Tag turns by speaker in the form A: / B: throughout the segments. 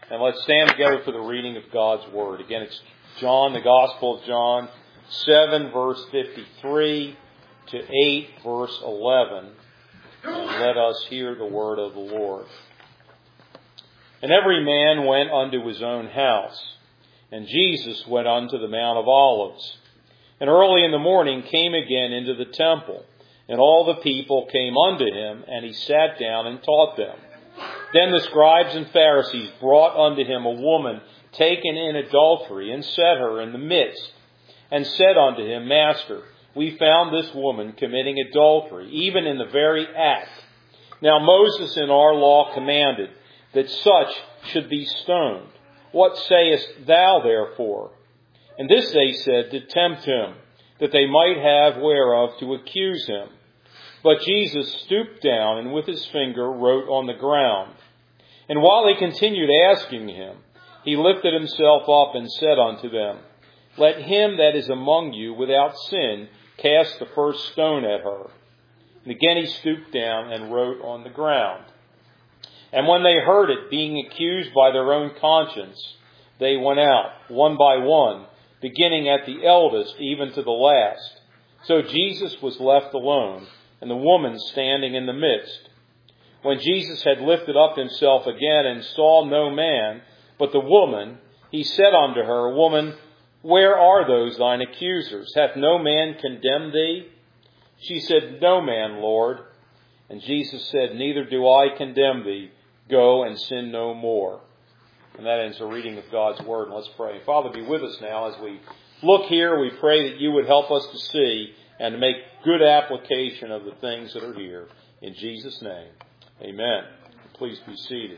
A: And let's stand together for the reading of God's Word. Again, it's John, the Gospel of John, 7 verse 53 to 8 verse 11. And let us hear the word of the Lord. And every man went unto his own house, and Jesus went unto the Mount of Olives. And early in the morning came again into the temple, and all the people came unto him, and he sat down and taught them. Then the scribes and Pharisees brought unto him a woman taken in adultery, and set her in the midst, and said unto him, Master, we found this woman committing adultery, even in the very act. Now Moses in our law commanded that such should be stoned. What sayest thou therefore? And this they said to tempt him, that they might have whereof to accuse him. But Jesus stooped down, and with his finger wrote on the ground. And while they continued asking him, he lifted himself up and said unto them, Let him that is among you without sin cast the first stone at her. And again he stooped down and wrote on the ground. And when they heard it, being accused by their own conscience, they went out, one by one, beginning at the eldest, even to the last. So Jesus was left alone, and the woman standing in the midst. When Jesus had lifted up himself again and saw no man, but the woman, he said unto her, Woman, where are those thine accusers? Hath no man condemned thee? She said, No man, Lord. And Jesus said, Neither do I condemn thee. Go and sin no more. And that ends the reading of God's Word. And let's pray. Father, be with us now as we look here. We pray that you would help us to see and to make good application of the things that are here. In Jesus' name, amen. Please be seated.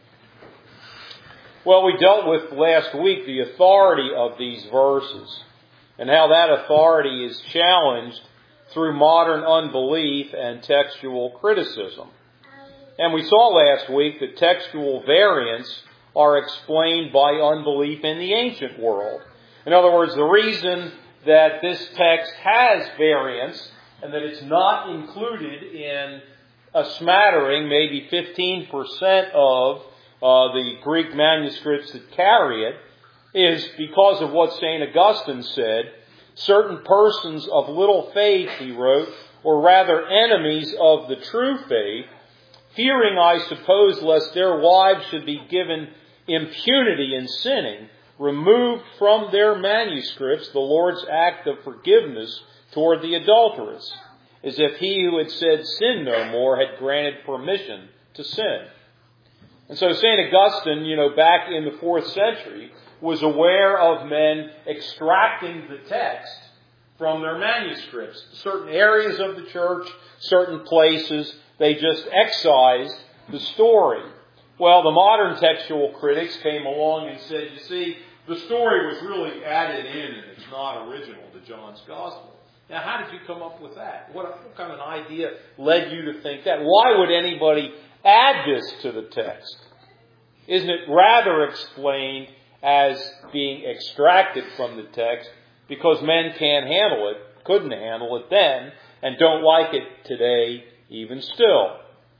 A: Well, we dealt with last week the authority of these verses and how that authority is challenged through modern unbelief and textual criticism. And we saw last week that textual variants are explained by unbelief in the ancient world. In other words, the reason that this text has variants and that it's not included in a smattering, maybe 15% of the Greek manuscripts that carry it, is because of what St. Augustine said. Certain persons of little faith, he wrote, or rather enemies of the true faith, fearing, I suppose, lest their wives should be given impunity in sinning, removed from their manuscripts the Lord's act of forgiveness toward the adulteress, as if he who had said sin no more had granted permission to sin. And so St. Augustine, back in the 4th century, was aware of men extracting the text from their manuscripts. Certain areas of the church, certain places, they just excised the story. Well, the modern textual critics came along and said, you see, the story was really added in and it's not original to John's Gospel. Now, how did you come up with that? What kind of an idea led you to think that? Why would anybody add this to the text? Isn't it rather explained as being extracted from the text because men can't handle it, couldn't handle it then, and don't like it today even still?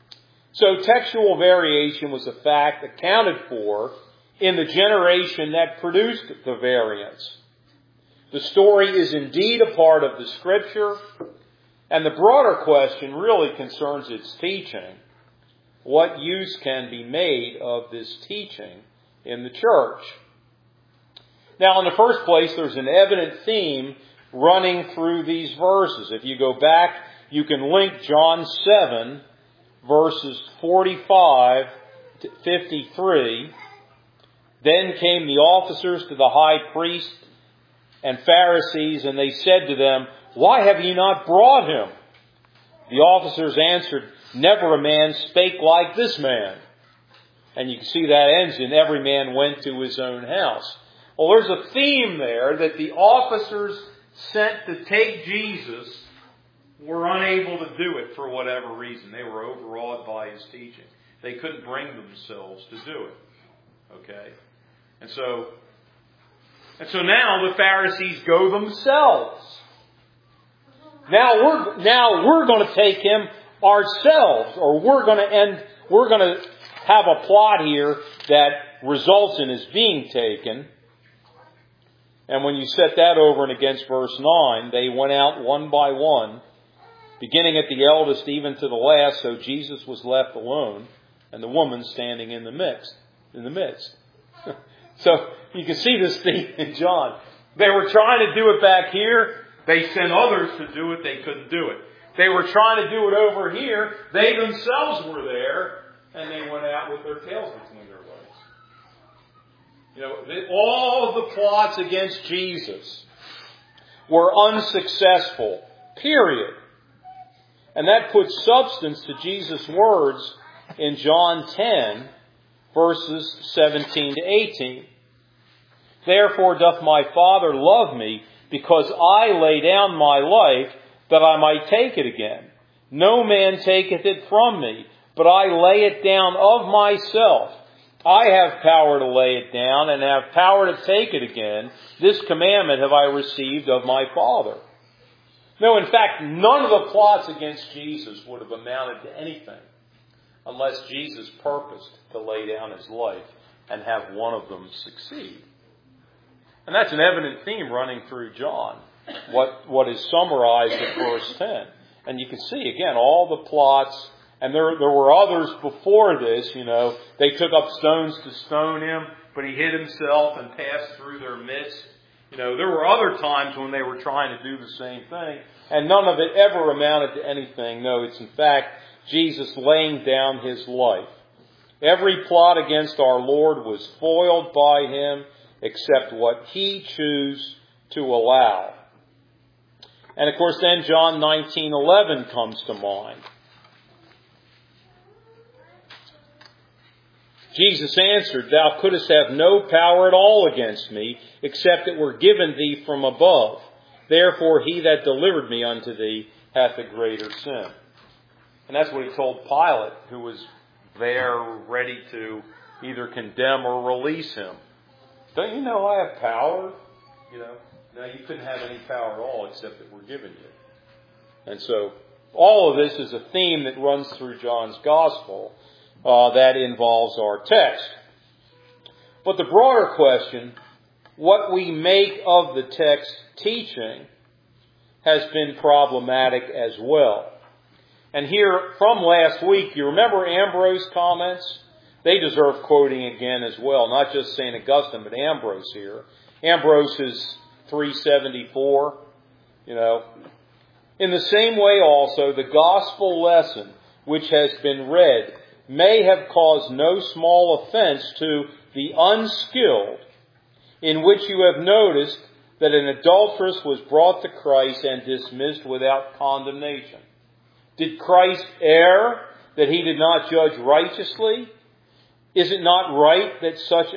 A: So textual variation was a fact accounted for in the generation that produced the variants. The story is indeed a part of the Scripture, and the broader question really concerns its teaching. What use can be made of this teaching in the church? Now, in the first place, there's an evident theme running through these verses. If you go back, you can link John 7, verses 45 to 53. Then came the officers to the high priest and Pharisees, and they said to them, Why have ye not brought him? The officers answered, Never a man spake like this man. And you can see that ends in every man went to his own house. Well, there's a theme there that the officers sent to take Jesus were unable to do it for whatever reason. They were overawed by his teaching. They couldn't bring themselves to do it. Okay? And so now the Pharisees go themselves. Now we're going to take him ourselves, or we're going to have a plot here that results in his being taken. And when you set that over and against verse 9, they went out one by one, beginning at the eldest even to the last, so Jesus was left alone, and the woman standing in the midst. So you can see this theme in John. They were trying to do it back here. They sent others to do it. They couldn't do it. They were trying to do it over here. They themselves were there, and they went out with their tails between their legs. All of the plots against Jesus were unsuccessful, period. And that puts substance to Jesus' words in John 10, verses 17 to 18. Therefore doth my Father love me, because I lay down my life, that I might take it again. No man taketh it from me, but I lay it down of myself. I have power to lay it down, and have power to take it again. This commandment have I received of my Father. No, in fact, none of the plots against Jesus would have amounted to anything unless Jesus purposed to lay down his life and have one of them succeed. And that's an evident theme running through John, what is summarized in verse 10. And you can see, again, all the plots, and there were others before this, they took up stones to stone him, but he hid himself and passed through their midst. There were other times when they were trying to do the same thing, and none of it ever amounted to anything. No, it's in fact Jesus laying down his life. Every plot against our Lord was foiled by him, except what he chose to allow. And of course then John 19:11 comes to mind. Jesus answered, Thou couldst have no power at all against me, except it were given thee from above. Therefore he that delivered me unto thee hath a greater sin. And that's what he told Pilate, who was there ready to either condemn or release him. Don't you know I have power? No, you couldn't have any power at all except that we're given you. And so all of this is a theme that runs through John's Gospel that involves our text. But the broader question, what we make of the text teaching, has been problematic as well. And here from last week, you remember Ambrose's comments? They deserve quoting again as well, not just St. Augustine, but Ambrose here. Ambrose is 374, In the same way also, the gospel lesson which has been read may have caused no small offense to the unskilled, in which you have noticed that an adulteress was brought to Christ and dismissed without condemnation. Did Christ err that he did not judge righteously? It is not right that such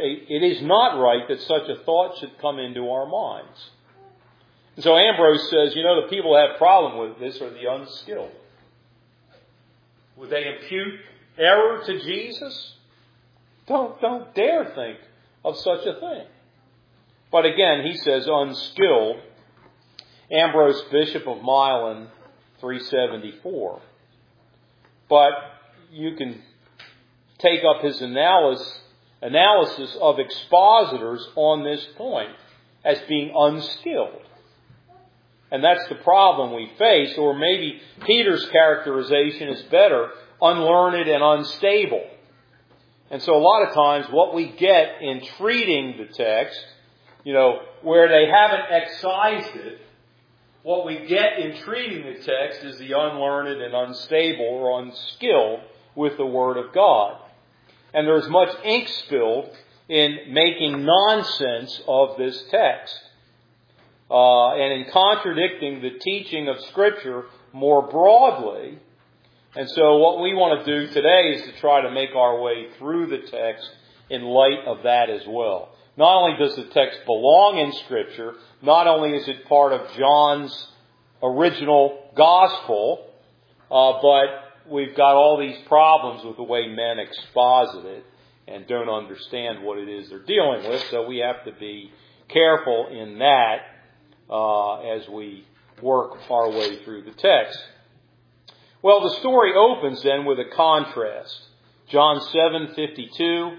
A: a thought should come into our minds. And so Ambrose says, the people who have a problem with this are the unskilled. Would they impute error to Jesus? Don't dare think of such a thing. But again, he says unskilled. Ambrose, Bishop of Milan, 374. But you can take up his analysis of expositors on this point as being unskilled. And that's the problem we face, or maybe Peter's characterization is better, unlearned and unstable. And so a lot of times what we get in treating the text, where they haven't excised it, what we get in treating the text is the unlearned and unstable or unskilled with the Word of God. And there's much ink spilled in making nonsense of this text. And in contradicting the teaching of Scripture more broadly. And so what we want to do today is to try to make our way through the text in light of that as well. Not only does the text belong in Scripture, not only is it part of John's original gospel, but we've got all these problems with the way men exposit it and don't understand what it is they're dealing with. So we have to be careful in that as we work our way through the text. Well, the story opens then with a contrast. John 7:52.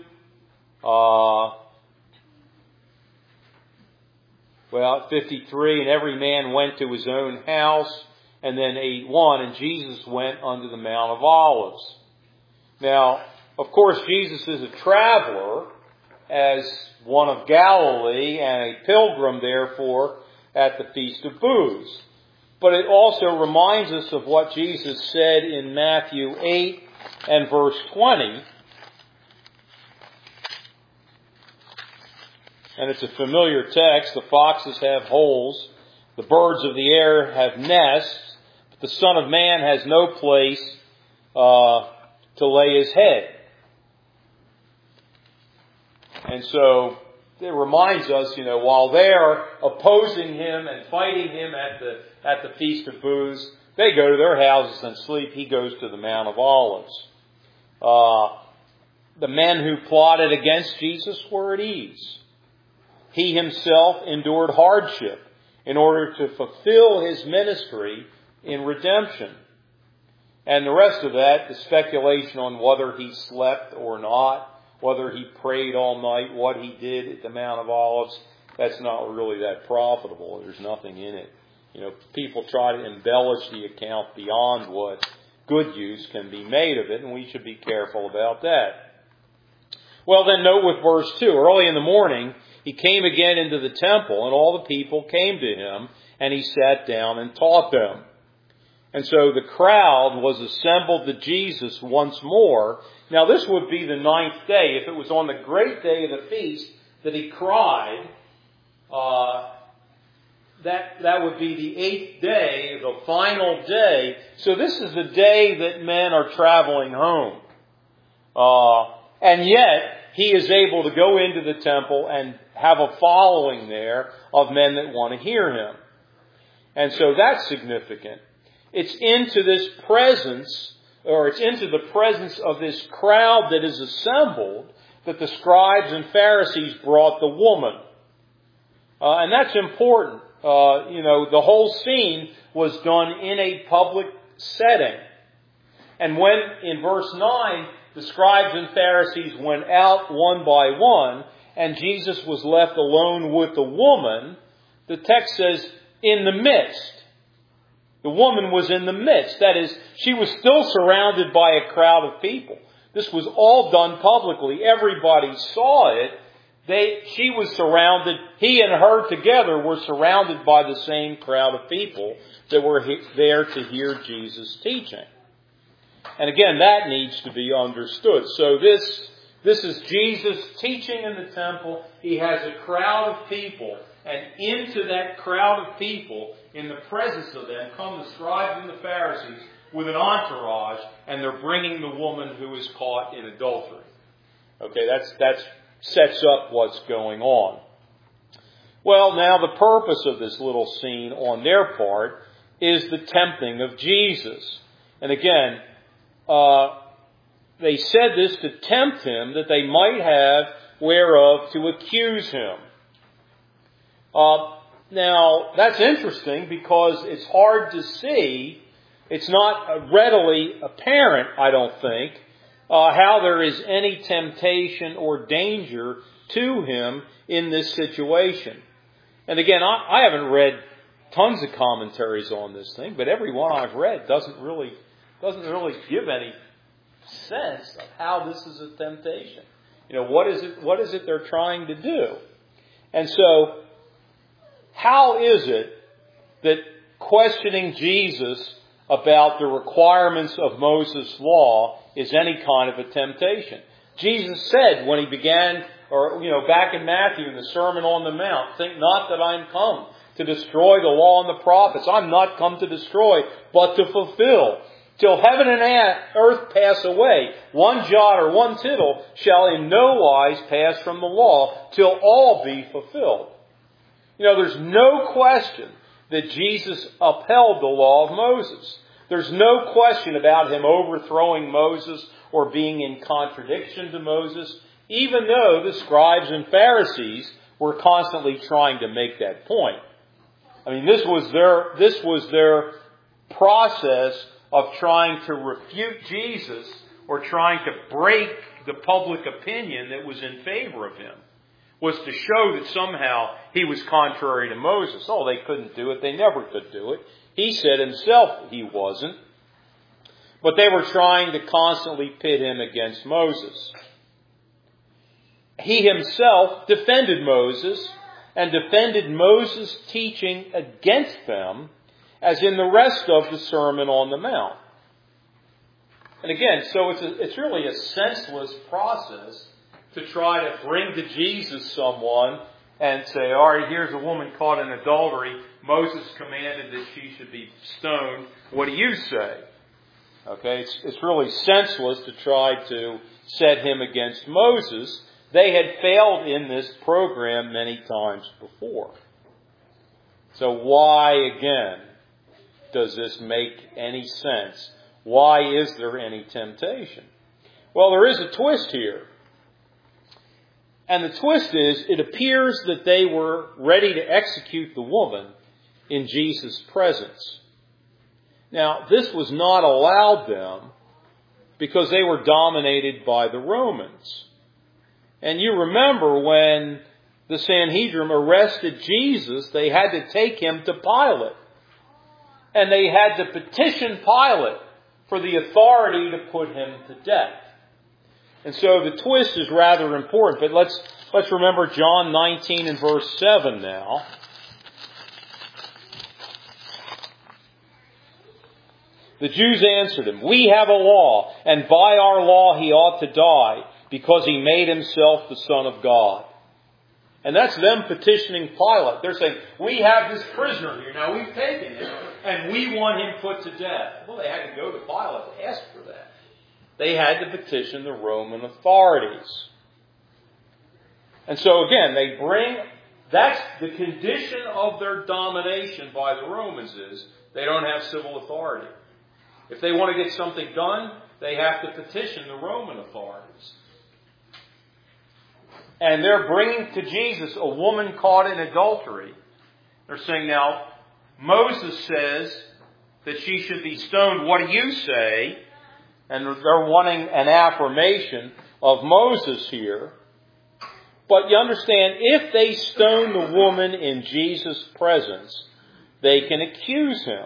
A: At 53, and every man went to his own house, and then 8:1, and Jesus went unto the Mount of Olives. Now, of course, Jesus is a traveler, as one of Galilee, and a pilgrim, therefore, at the Feast of Booths. But it also reminds us of what Jesus said in Matthew 8 and verse 20. And it's a familiar text. The foxes have holes, the birds of the air have nests, but the Son of Man has no place to lay his head. And so it reminds us, while they're opposing him and fighting him at the Feast of Booths, they go to their houses and sleep. He goes to the Mount of Olives. The men who plotted against Jesus were at ease. He himself endured hardship in order to fulfill his ministry in redemption. And the rest of that, the speculation on whether he slept or not, whether he prayed all night, what he did at the Mount of Olives, that's not really that profitable. There's nothing in it. People try to embellish the account beyond what good use can be made of it, and we should be careful about that. Well, then note with verse 2, early in the morning, he came again into the temple, and all the people came to him, and he sat down and taught them. And so the crowd was assembled to Jesus once more. Now this would be the 9th day. If it was on the great day of the feast that he cried, that would be the 8th day, the final day. So this is the day that men are traveling home. And yet, he is able to go into the temple and have a following there of men that want to hear him. And so that's significant. It's into this presence, or it's into the presence of this crowd that is assembled, that the scribes and Pharisees brought the woman. And that's important. The whole scene was done in a public setting. And when, in verse 9, the scribes and Pharisees went out one by one, and Jesus was left alone with the woman, the text says, in the midst. The woman was in the midst. That is, she was still surrounded by a crowd of people. This was all done publicly. Everybody saw it. She was surrounded, he and her together were surrounded by the same crowd of people that were there to hear Jesus' teaching. And again, that needs to be understood. So this is Jesus teaching in the temple. He has a crowd of people. And into that crowd of people, in the presence of them, come the scribes and the Pharisees with an entourage, and they're bringing the woman who is caught in adultery. Okay, that sets up what's going on. Well, now the purpose of this little scene on their part is the tempting of Jesus. And again, they said this to tempt him, that they might have whereof to accuse him. Now, that's interesting because it's hard to see. It's not readily apparent, I don't think, how there is any temptation or danger to him in this situation. And again, I haven't read tons of commentaries on this thing, but every one I've read doesn't really give any sense of how this is a temptation. What is it they're trying to do? And so, how is it that questioning Jesus about the requirements of Moses' law is any kind of a temptation? Jesus said when he began, back in Matthew in the Sermon on the Mount, think not that I am come to destroy the law and the prophets. I'm not come to destroy, but to fulfill. Till heaven and earth pass away, one jot or one tittle shall in no wise pass from the law, till all be fulfilled. There's no question that Jesus upheld the law of Moses. There's no question about him overthrowing Moses or being in contradiction to Moses, even though the scribes and Pharisees were constantly trying to make that point. I mean, this was their process of trying to refute Jesus or trying to break the public opinion that was in favor of him, was to show that somehow he was contrary to Moses. Oh, they couldn't do it. They never could do it. He said himself he wasn't. But they were trying to constantly pit him against Moses. He himself defended Moses and defended Moses' teaching against them, as in the rest of the Sermon on the Mount. And again, so it's really a senseless process to try to bring to Jesus someone and say, all right, here's a woman caught in adultery. Moses commanded that she should be stoned. What do you say? Okay, it's really senseless to try to set him against Moses. They had failed in this program many times before. So why, again, does this make any sense? Why is there any temptation? Well, there is a twist here. And the twist is, it appears that they were ready to execute the woman in Jesus' presence. Now, this was not allowed them because they were dominated by the Romans. And you remember when the Sanhedrin arrested Jesus, they had to take him to Pilate. And they had to petition Pilate for the authority to put him to death. And so the twist is rather important. But let's remember John 19 and verse 7 now. The Jews answered him, "We have a law, and by our law he ought to die, because he made himself the Son of God." And that's them petitioning Pilate. They're saying, we have this prisoner here. Now we've taken him, and we want him put to death. Well, they had to go to Pilate to ask for that. They had to petition the Roman authorities. And so again, that's the condition of their domination by the Romans is they don't have civil authority. If they want to get something done, they have to petition the Roman authorities. And they're bringing to Jesus a woman caught in adultery. They're saying, now, Moses says that she should be stoned. What do you say? And they're wanting an affirmation of Moses here. But you understand, if they stone the woman in Jesus' presence, they can accuse him.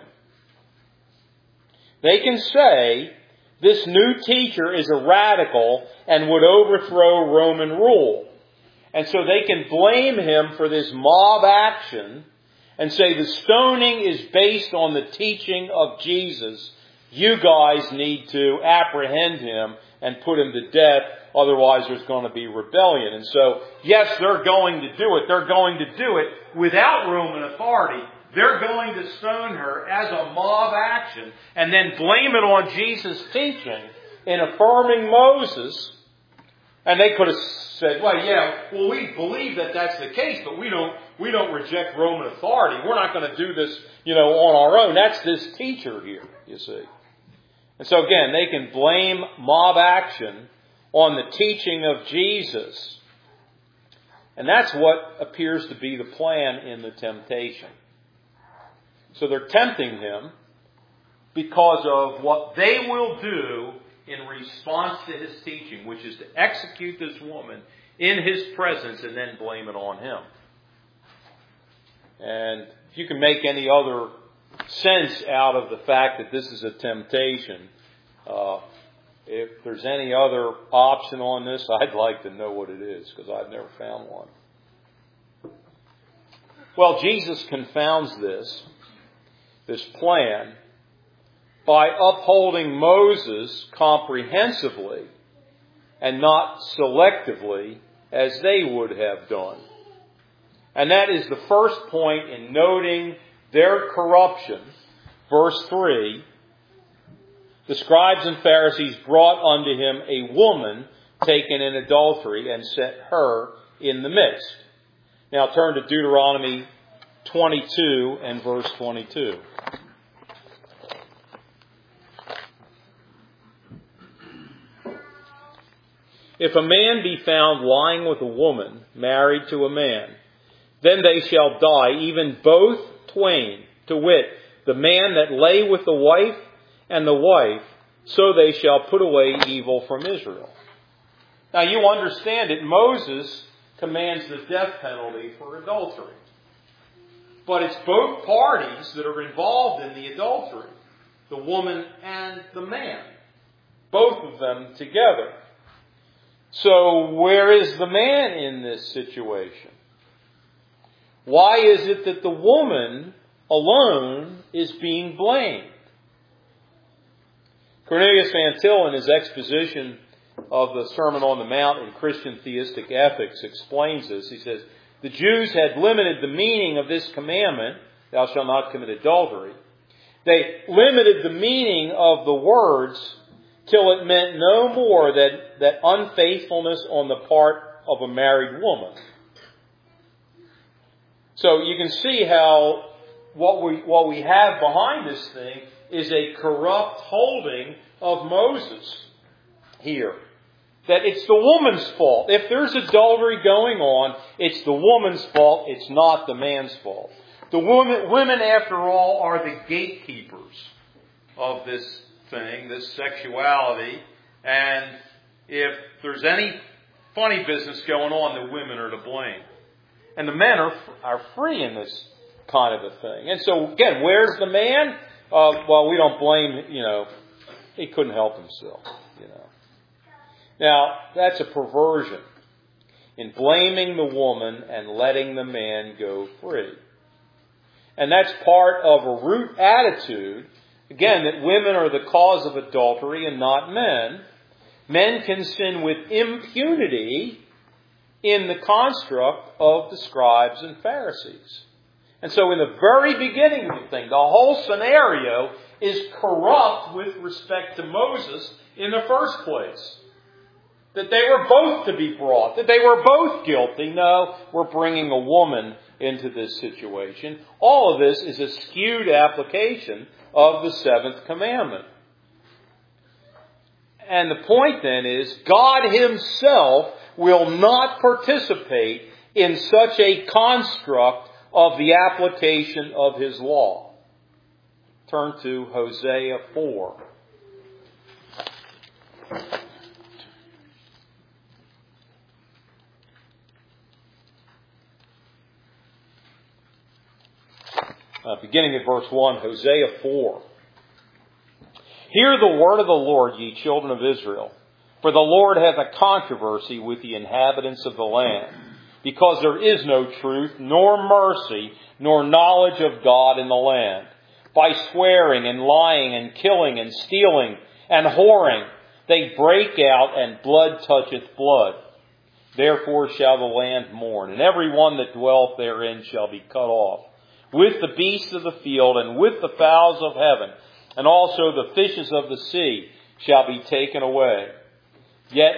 A: They can say, this new teacher is a radical and would overthrow Roman rule. And so they can blame him for this mob action and say the stoning is based on the teaching of Jesus. You guys need to apprehend him and put him to death. Otherwise there's going to be rebellion. And so, yes, they're going to do it. They're going to do it without Roman authority. They're going to stone her as a mob action and then blame it on Jesus' teaching in affirming Moses. And they could have said, well, we believe that that's the case, but we don't reject Roman authority. We're not going to do this, on our own. That's this teacher here, you see. And so again, they can blame mob action on the teaching of Jesus. And that's what appears to be the plan in the temptation. So they're tempting him because of what they will do in response to his teaching, which is to execute this woman in his presence and then blame it on him. And if you can make any other sense out of the fact that this is a temptation, if there's any other option on this, I'd like to know what it is, because I've never found one. Well, Jesus confounds this plan by upholding Moses comprehensively and not selectively as they would have done. And that is the first point in noting their corruption. Verse 3, the scribes and Pharisees brought unto him a woman taken in adultery and set her in the midst. Now turn to Deuteronomy 22 and verse 22. If a man be found lying with a woman married to a man, then they shall die, even both twain, to wit, the man that lay with the wife, and the wife so they shall put away evil from Israel. Now you understand that Moses commands the death penalty for adultery. But it's both parties that are involved in the adultery, the woman and the man, both of them together. So where is the man in this situation? Why is it that the woman alone is being blamed? Cornelius Van Til, in his exposition of the Sermon on the Mount in Christian Theistic Ethics, explains this. He says, the Jews had limited the meaning of this commandment, thou shalt not commit adultery. They limited the meaning of the words till it meant no more that unfaithfulness on the part of a married woman. So you can see how what we have behind this thing is a corrupt holding of Moses here. That it's the woman's fault. If there's adultery going on, it's the woman's fault. It's not the man's fault. The women, after all, are the gatekeepers of this thing, this sexuality. And if there's any funny business going on, the women are to blame. And the men are free in this kind of a thing. And so, again, where's the man? Well, we don't blame, he couldn't help himself, Now, that's a perversion in blaming the woman and letting the man go free. And that's part of a root attitude, again, that women are the cause of adultery and not men. Men can sin with impunity in the construct of the scribes and Pharisees. And so in the very beginning of the thing, the whole scenario is corrupt with respect to Moses in the first place. That they were both to be brought, that they were both guilty. No, we're bringing a woman into this situation. All of this is a skewed application of the seventh commandment. And the point then is, God Himself will not participate in such a construct of the application of His law. Turn to Hosea 4. Beginning at verse 1, Hosea 4. Hear the word of the Lord, ye children of Israel. For the Lord hath a controversy with the inhabitants of the land, because there is no truth, nor mercy, nor knowledge of God in the land. By swearing and lying and killing and stealing and whoring, they break out, and blood toucheth blood. Therefore shall the land mourn, and every one that dwelleth therein shall be cut off, with the beasts of the field and with the fowls of heaven, and also the fishes of the sea shall be taken away. Yet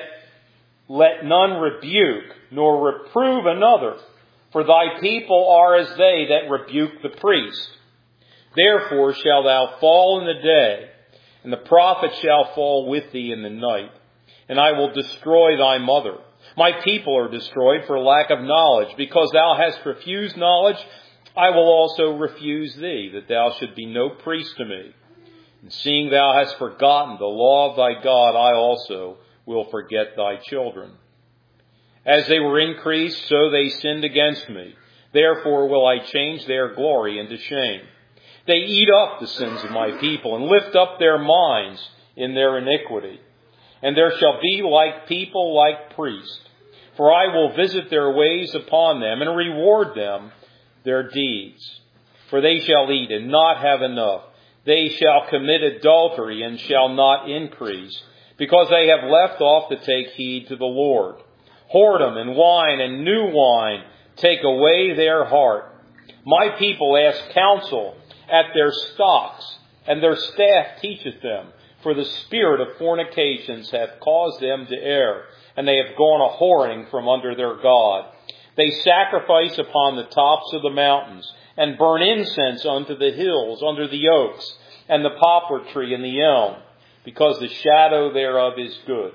A: let none rebuke, nor reprove another, for thy people are as they that rebuke the priest. Therefore shalt thou fall in the day, and the prophet shall fall with thee in the night. And I will destroy thy mother. My people are destroyed for lack of knowledge. Because thou hast refused knowledge, I will also refuse thee, that thou should be no priest to me. And seeing thou hast forgotten the law of thy God, I also will forget thy children. As they were increased, so they sinned against me. Therefore will I change their glory into shame. They eat up the sins of my people, and lift up their minds in their iniquity. And there shall be like people like priests. For I will visit their ways upon them, and reward them their deeds. For they shall eat and not have enough. They shall commit adultery and shall not increase, because they have left off to take heed to the Lord. Whoredom and wine and new wine take away their heart. My people ask counsel at their stocks, and their staff teacheth them. For the spirit of fornications hath caused them to err, and they have gone a whoring from under their God. They sacrifice upon the tops of the mountains, and burn incense unto the hills, under the oaks, and the poplar tree and the elm, because the shadow thereof is good.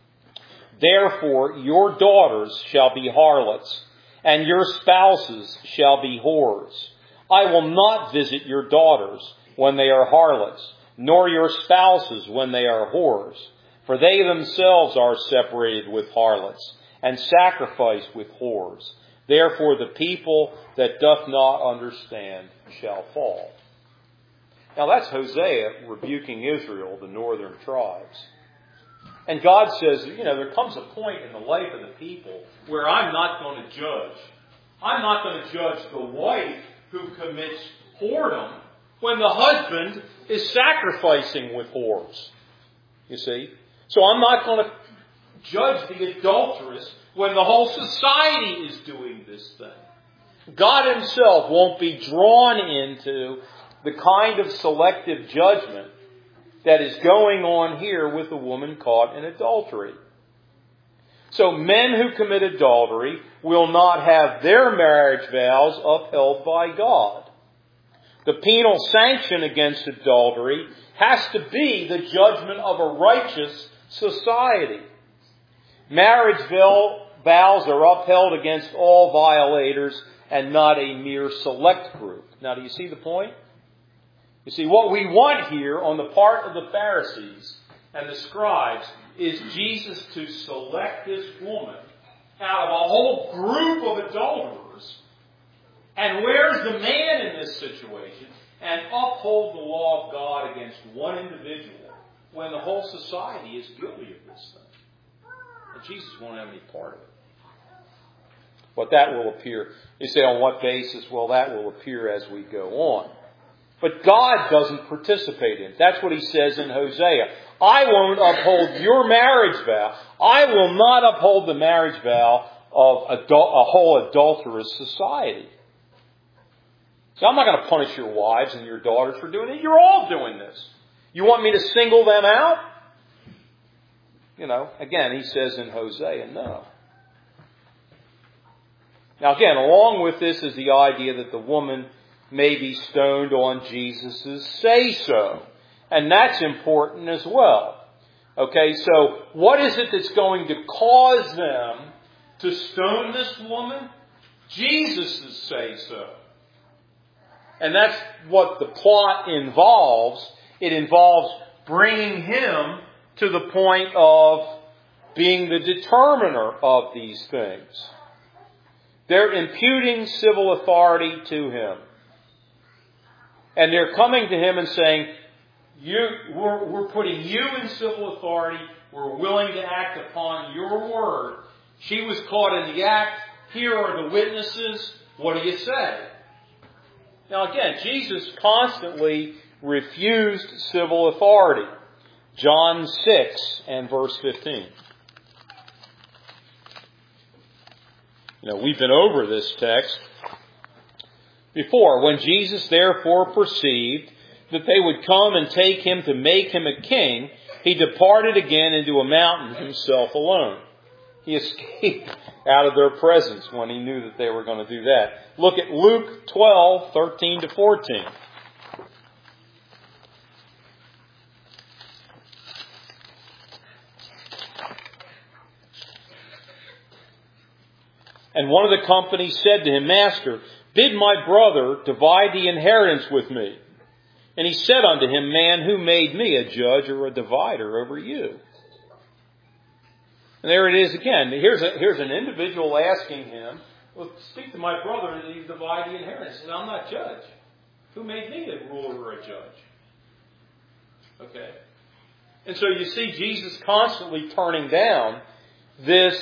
A: Therefore your daughters shall be harlots, and your spouses shall be whores. I will not visit your daughters when they are harlots, nor your spouses when they are whores, for they themselves are separated with harlots, and sacrifice with whores. Therefore the people that doth not understand shall fall. Now that's Hosea rebuking Israel, the northern tribes. And God says, there comes a point in the life of the people where I'm not going to judge. I'm not going to judge the wife who commits whoredom when the husband is sacrificing with whores. You see? So I'm not going to judge the adulteress when the whole society is doing this thing. God himself won't be drawn into the kind of selective judgment that is going on here with the woman caught in adultery. So men who commit adultery will not have their marriage vows upheld by God. The penal sanction against adultery has to be the judgment of a righteous society. Marriage vows are upheld against all violators and not a mere select group. Now, do you see the point? You see, what we want here on the part of the Pharisees and the scribes is Jesus to select this woman out of a whole group of adulterers. And where's the man in this situation? And uphold the law of God against one individual when the whole society is guilty of this thing. And Jesus won't have any part of it. But that will appear. You say, on what basis? Well, that will appear as we go on. But God doesn't participate in it. That's what he says in Hosea. I won't uphold your marriage vow. I will not uphold the marriage vow of a whole adulterous society. So I'm not going to punish your wives and your daughters for doing it. You're all doing this. You want me to single them out? Again, he says in Hosea, no. Now again, along with this is the idea that the woman may be stoned on Jesus' say-so. And that's important as well. Okay, so what is it that's going to cause them to stone this woman? Jesus' say-so. And that's what the plot involves. It involves bringing him to the point of being the determiner of these things. They're imputing civil authority to him. And they're coming to him and saying, we're putting you in civil authority. We're willing to act upon your word. She was caught in the act. Here are the witnesses. What do you say? Now again, Jesus constantly refused civil authority. John 6 and verse 15. We've been over this text before. When Jesus therefore perceived that they would come and take him to make him a king, he departed again into a mountain himself alone. He escaped out of their presence when he knew that they were going to do that. Look at Luke 12, 13 to 14. And one of the company said to him, Master, bid my brother divide the inheritance with me. And he said unto him, Man, who made me a judge or a divider over you? And there it is again. Here's an individual asking him, well, speak to my brother and he divide the inheritance. And I'm not judge. Who made me a ruler or a judge? Okay. And so you see Jesus constantly turning down this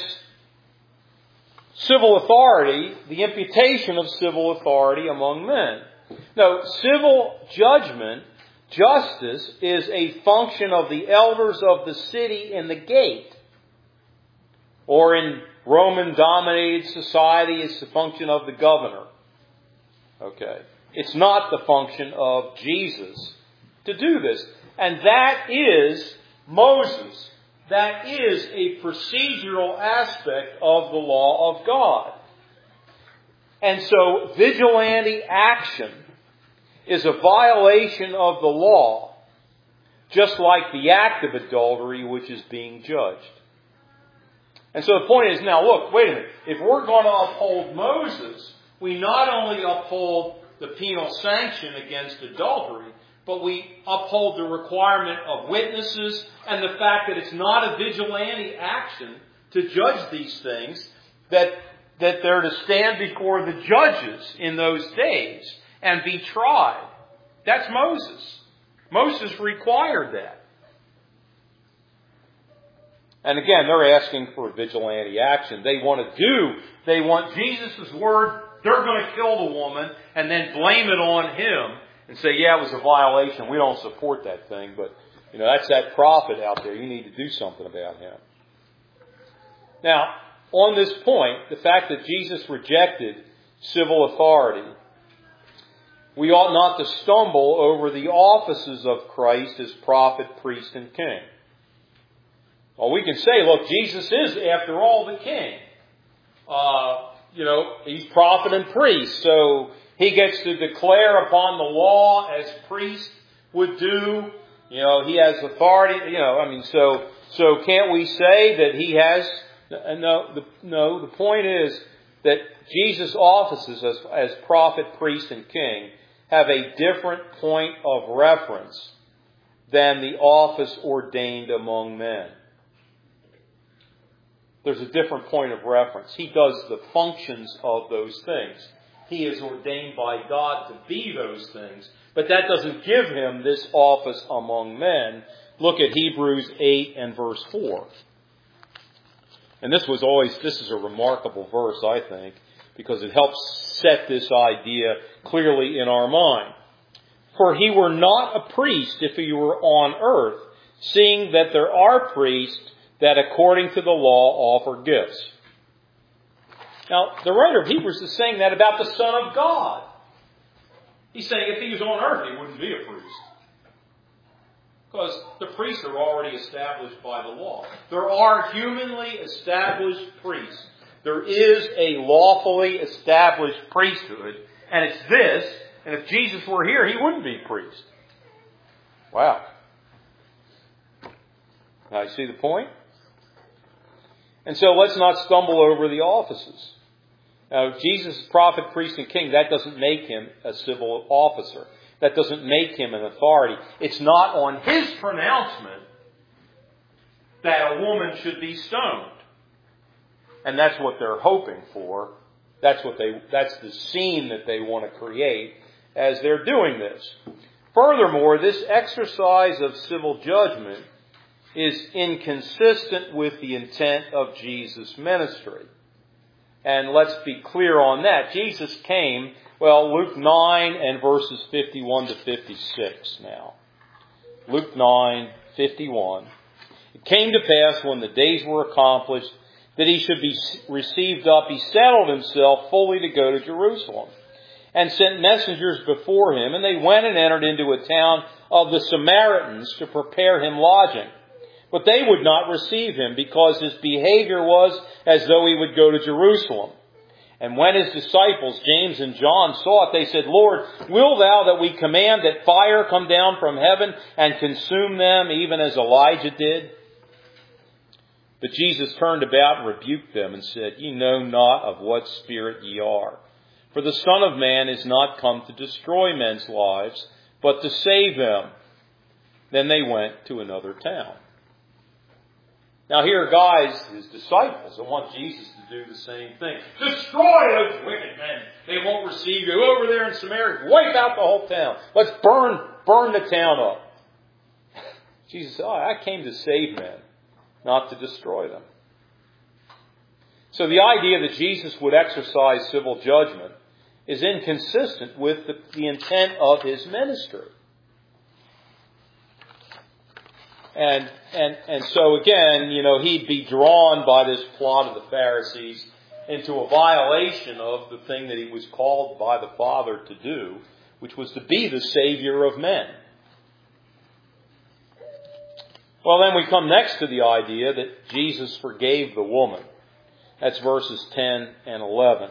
A: civil authority, the imputation of civil authority among men. Now, civil judgment, justice, is a function of the elders of the city in the gate. Or in Roman-dominated society, it's the function of the governor. Okay. It's not the function of Jesus to do this. And that is Moses. That is a procedural aspect of the law of God. And so vigilante action is a violation of the law, just like the act of adultery which is being judged. And so the point is, now look, wait a minute. If we're going to uphold Moses, we not only uphold the penal sanction against adultery, but we uphold the requirement of witnesses and the fact that it's not a vigilante action to judge these things, that they're to stand before the judges in those days and be tried. That's Moses. Moses required that. And again, they're asking for vigilante action. They want Jesus' word, they're going to kill the woman, and then blame it on him and say, yeah, it was a violation. We don't support that thing, but that's that prophet out there. You need to do something about him. Now, on this point, the fact that Jesus rejected civil authority, we ought not to stumble over the offices of Christ as prophet, priest, and king. Well, we can say, look, Jesus is, after all, the king. He's prophet and priest, so he gets to declare upon the law as priest would do. He has authority. So can't we say that he has? No. The point is that Jesus' offices as prophet, priest, and king have a different point of reference than the office ordained among men. There's a different point of reference. He does the functions of those things. He is ordained by God to be those things. But that doesn't give him this office among men. Look at Hebrews 8 and verse 4. And this is a remarkable verse, I think, because it helps set this idea clearly in our mind. For he were not a priest if he were on earth, seeing that there are priests that according to the law offer gifts. Now, the writer of Hebrews is saying that about the Son of God. He's saying if he was on earth, he wouldn't be a priest. Because the priests are already established by the law. There are humanly established priests. There is a lawfully established priesthood, and it's this, and if Jesus were here, he wouldn't be priest. Wow. Now, you see the point? And so let's not stumble over the offices. Now, Jesus is prophet, priest, and king. That doesn't make him a civil officer. That doesn't make him an authority. It's not on his pronouncement that a woman should be stoned. And that's what they're hoping for. That's the scene that they want to create as they're doing this. Furthermore, this exercise of civil judgment is inconsistent with the intent of Jesus' ministry. And let's be clear on that. Jesus came, Luke 9 and verses 51 to 56 now. Luke 9, 51. It came to pass when the days were accomplished that he should be received up. He settled himself fully to go to Jerusalem and sent messengers before him. And they went and entered into a town of the Samaritans to prepare him lodging. But they would not receive him because his behavior was as though he would go to Jerusalem. And when his disciples, James and John, saw it, they said, Lord, will thou that we command that fire come down from heaven and consume them, even as Elijah did? But Jesus turned about and rebuked them and said, Ye know not of what spirit ye are. For the Son of Man is not come to destroy men's lives, but to save them. Then they went to another town. Now here are guys, his disciples, that want Jesus to do the same thing. Destroy those wicked men. They won't receive you. Over there in Samaria, wipe out the whole town. Let's burn the town up. Jesus said, I came to save men, not to destroy them. So the idea that Jesus would exercise civil judgment is inconsistent with the intent of his ministry. And so again, he'd be drawn by this plot of the Pharisees into a violation of the thing that he was called by the Father to do, which was to be the Savior of men. Well, then we come next to the idea that Jesus forgave the woman. That's verses 10 and 11.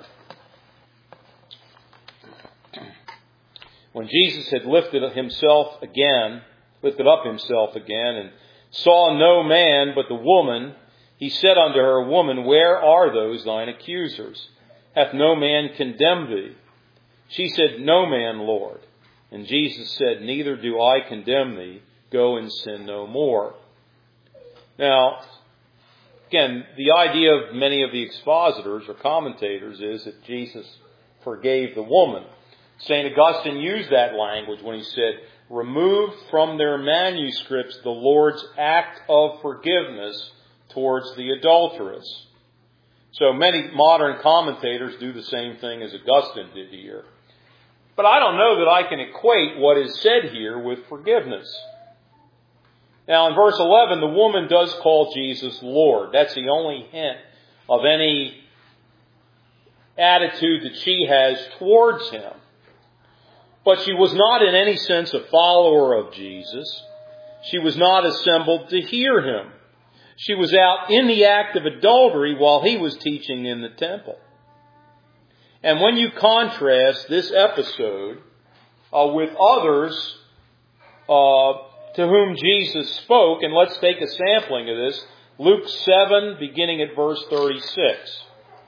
A: When Jesus had lifted up himself again, and saw no man but the woman, he said unto her, Woman, where are those thine accusers? Hath no man condemned thee? She said, No man, Lord. And Jesus said, "Neither do I condemn thee. Go and sin no more." Now, again, the idea of many of the expositors or commentators is that Jesus forgave the woman. St. Augustine used that language when he said, "Removed from their manuscripts the Lord's act of forgiveness towards the adulteress." So many modern commentators do the same thing as Augustine did here. But I don't know that I can equate what is said here with forgiveness. Now in verse 11, the woman does call Jesus Lord. That's the only hint of any attitude that she has towards him. But she was not in any sense a follower of Jesus. She was not assembled to hear him. She was out in the act of adultery while he was teaching in the temple. And when you contrast this episode with others to whom Jesus spoke, and let's take a sampling of this, Luke 7, beginning at verse 36.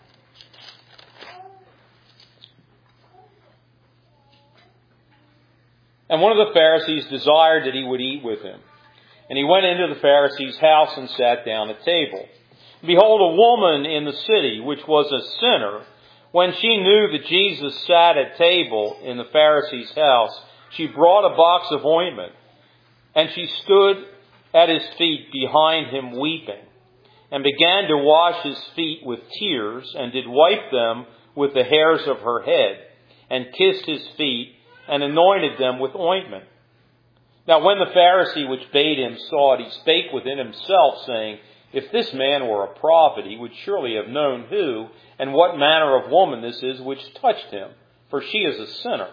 A: And one of the Pharisees desired that he would eat with him. And he went into the Pharisee's house and sat down at table. Behold, a woman in the city, which was a sinner, when she knew that Jesus sat at table in the Pharisee's house, she brought a box of ointment, and she stood at his feet behind him weeping, and began to wash his feet with tears, and did wipe them with the hairs of her head, and kissed his feet, and anointed them with ointment. Now when the Pharisee which bade him saw it, he spake within himself, saying, If this man were a prophet, he would surely have known who and what manner of woman this is which touched him, for she is a sinner.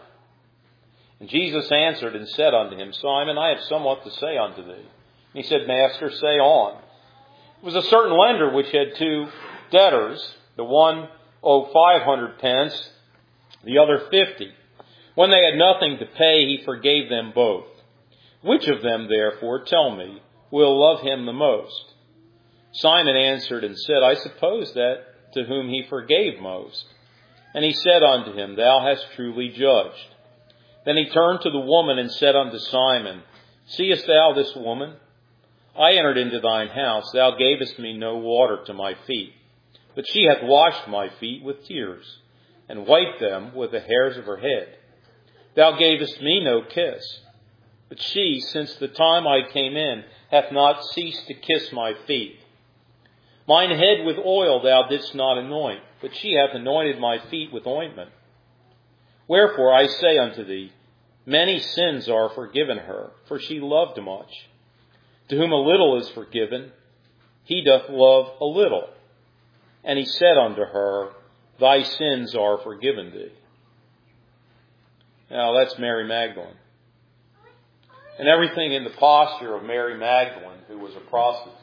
A: And Jesus answered and said unto him, Simon, I have somewhat to say unto thee. And he said, Master, say on. It was a certain lender which had two debtors. The one owed 500 pence, the other 50. When they had nothing to pay, he forgave them both. Which of them, therefore, tell me, will love him the most? Simon answered and said, I suppose that to whom he forgave most. And he said unto him, Thou hast truly judged. Then he turned to the woman and said unto Simon, Seest thou this woman? I entered into thine house. Thou gavest me no water to my feet, but she hath washed my feet with tears, and wiped them with the hairs of her head. Thou gavest me no kiss, but she, since the time I came in, hath not ceased to kiss my feet. Mine head with oil thou didst not anoint, but she hath anointed my feet with ointment. Wherefore I say unto thee, many sins are forgiven her, for she loved much. To whom a little is forgiven, he doth love a little. And he said unto her, Thy sins are forgiven thee. Now that's Mary Magdalene. And everything in the posture of Mary Magdalene, who was a prostitute,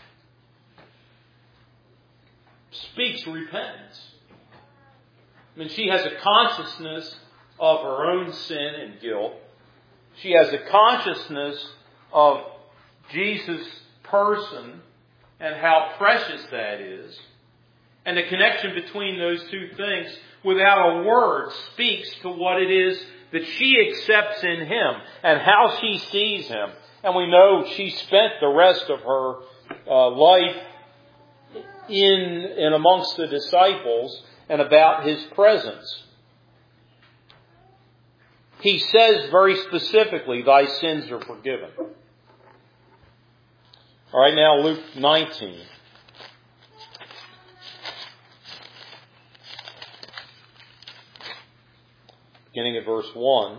A: speaks repentance. I mean, she has a consciousness of her own sin and guilt. She has a consciousness of Jesus' person and how precious that is. And the connection between those two things, without a word, speaks to what it is that she accepts in him and how she sees him. And we know she spent the rest of her life in amongst the disciples and about his presence. He says very specifically, Thy sins are forgiven. All right, now Luke 19. Beginning at verse 1.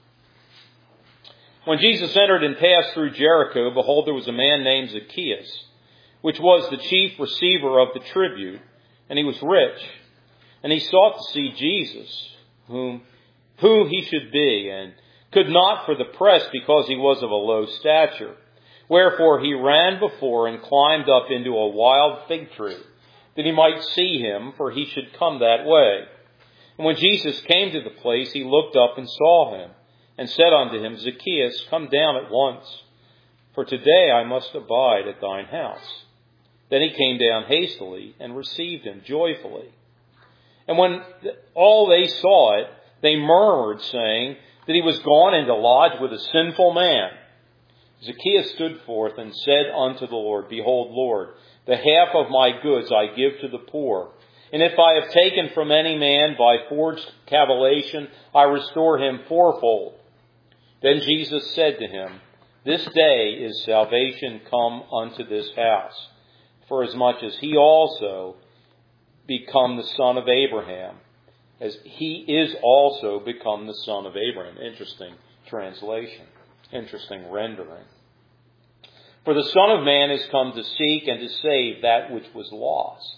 A: When Jesus entered and passed through Jericho, behold, there was a man named Zacchaeus, which was the chief receiver of the tribute, and he was rich. And he sought to see Jesus, who he should be, and could not for the press, because he was of a low stature. Wherefore he ran before and climbed up into a wild fig tree, that he might see him, for he should come that way. And when Jesus came to the place, he looked up and saw him, and said unto him, Zacchaeus, come down at once, for today I must abide at thine house. Then he came down hastily and received him joyfully. And when all they saw it, they murmured, saying, that he was gone in to lodge with a sinful man. Zacchaeus stood forth and said unto the Lord, Behold, Lord, the half of my goods I give to the poor. And if I have taken from any man by forged cavillation, I restore him fourfold. Then Jesus said to him, This day is salvation come unto this house, forasmuch as he also become the son of Abraham, as he is also become the son of Abraham. Interesting translation. Interesting rendering. For the Son of Man is come to seek and to save that which was lost.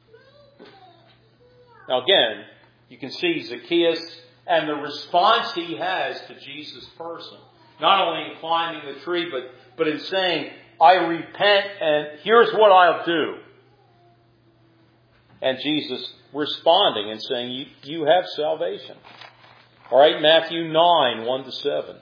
A: Now again, you can see Zacchaeus and the response he has to Jesus' person. Not only in climbing the tree, but in saying, I repent and here's what I'll do. And Jesus responding and saying, you have salvation. All right, Matthew 9, 1-7.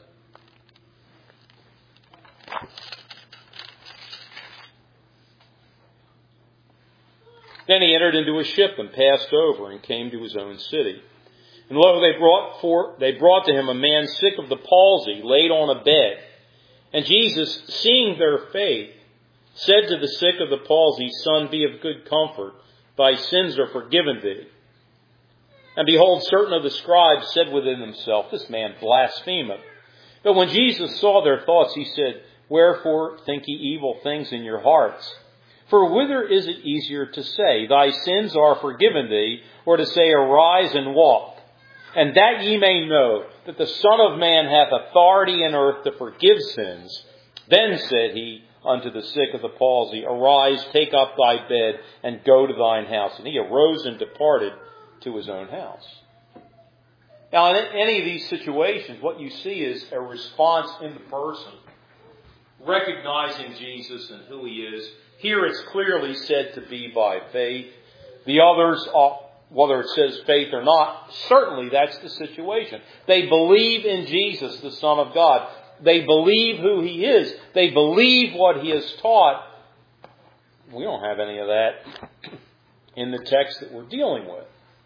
A: Then he entered into a ship and passed over and came to his own city. And lo, they brought to him a man sick of the palsy, laid on a bed. And Jesus, seeing their faith, said to the sick of the palsy, Son, be of good comfort, thy sins are forgiven thee. And behold, certain of the scribes said within themselves, This man blasphemeth. But when Jesus saw their thoughts, he said, Wherefore think ye evil things in your hearts? For whither is it easier to say, Thy sins are forgiven thee, or to say, Arise and walk? And that ye may know that the Son of Man hath authority in earth to forgive sins. Then said he unto the sick of the palsy, Arise, take up thy bed, and go to thine house. And he arose and departed to his own house. Now, in any of these situations, what you see is a response in the person, recognizing Jesus and who he is. Here it's clearly said to be by faith. The others, whether it says faith or not, certainly that's the situation. They believe in Jesus, the Son of God. They believe who he is. They believe what he has taught. We don't have any of that in the text that we're dealing with.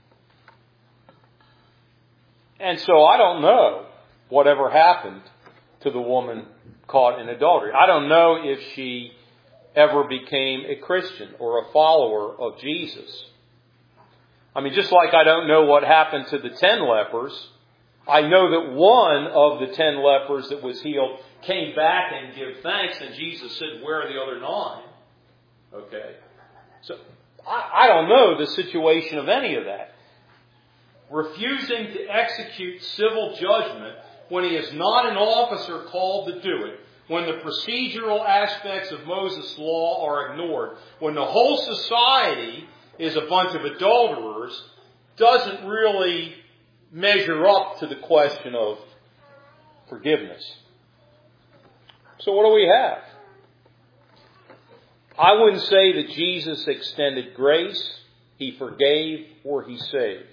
A: And so I don't know whatever happened to the woman caught in adultery. I don't know if she ever became a Christian or a follower of Jesus. I mean, just like I don't know what happened to the 10 lepers, I know that one of the 10 lepers that was healed came back and gave thanks, and Jesus said, Where are the other 9? Okay. So I don't know the situation of any of that. Refusing to execute civil judgment when he is not an officer called to do it, when the procedural aspects of Moses' law are ignored, when the whole society is a bunch of adulterers, doesn't really measure up to the question of forgiveness. So what do we have? I wouldn't say that Jesus extended grace, he forgave, or he saved.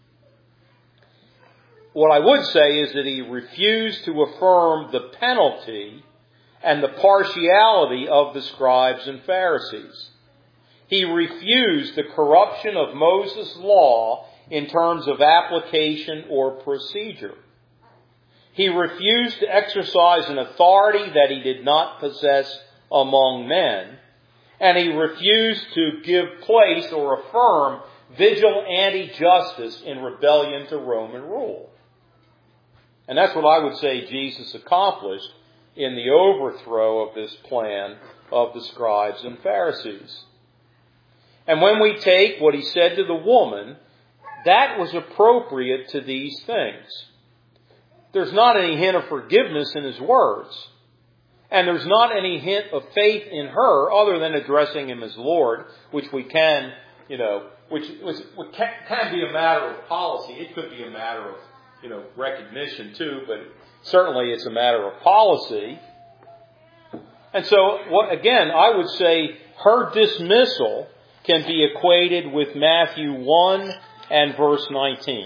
A: What I would say is that he refused to affirm the penalty and the partiality of the scribes and Pharisees. He refused the corruption of Moses' law in terms of application or procedure. He refused to exercise an authority that he did not possess among men. And he refused to give place or affirm vigilante justice in rebellion to Roman rule. And that's what I would say Jesus accomplished in the overthrow of this plan of the scribes and Pharisees. And when we take what he said to the woman, that was appropriate to these things. There's not any hint of forgiveness in his words. And there's not any hint of faith in her other than addressing him as Lord, which we can, which can be a matter of policy. It could be a matter of, recognition too, but certainly it's a matter of policy. And so, I would say her dismissal can be equated with Matthew 1 and verse 19.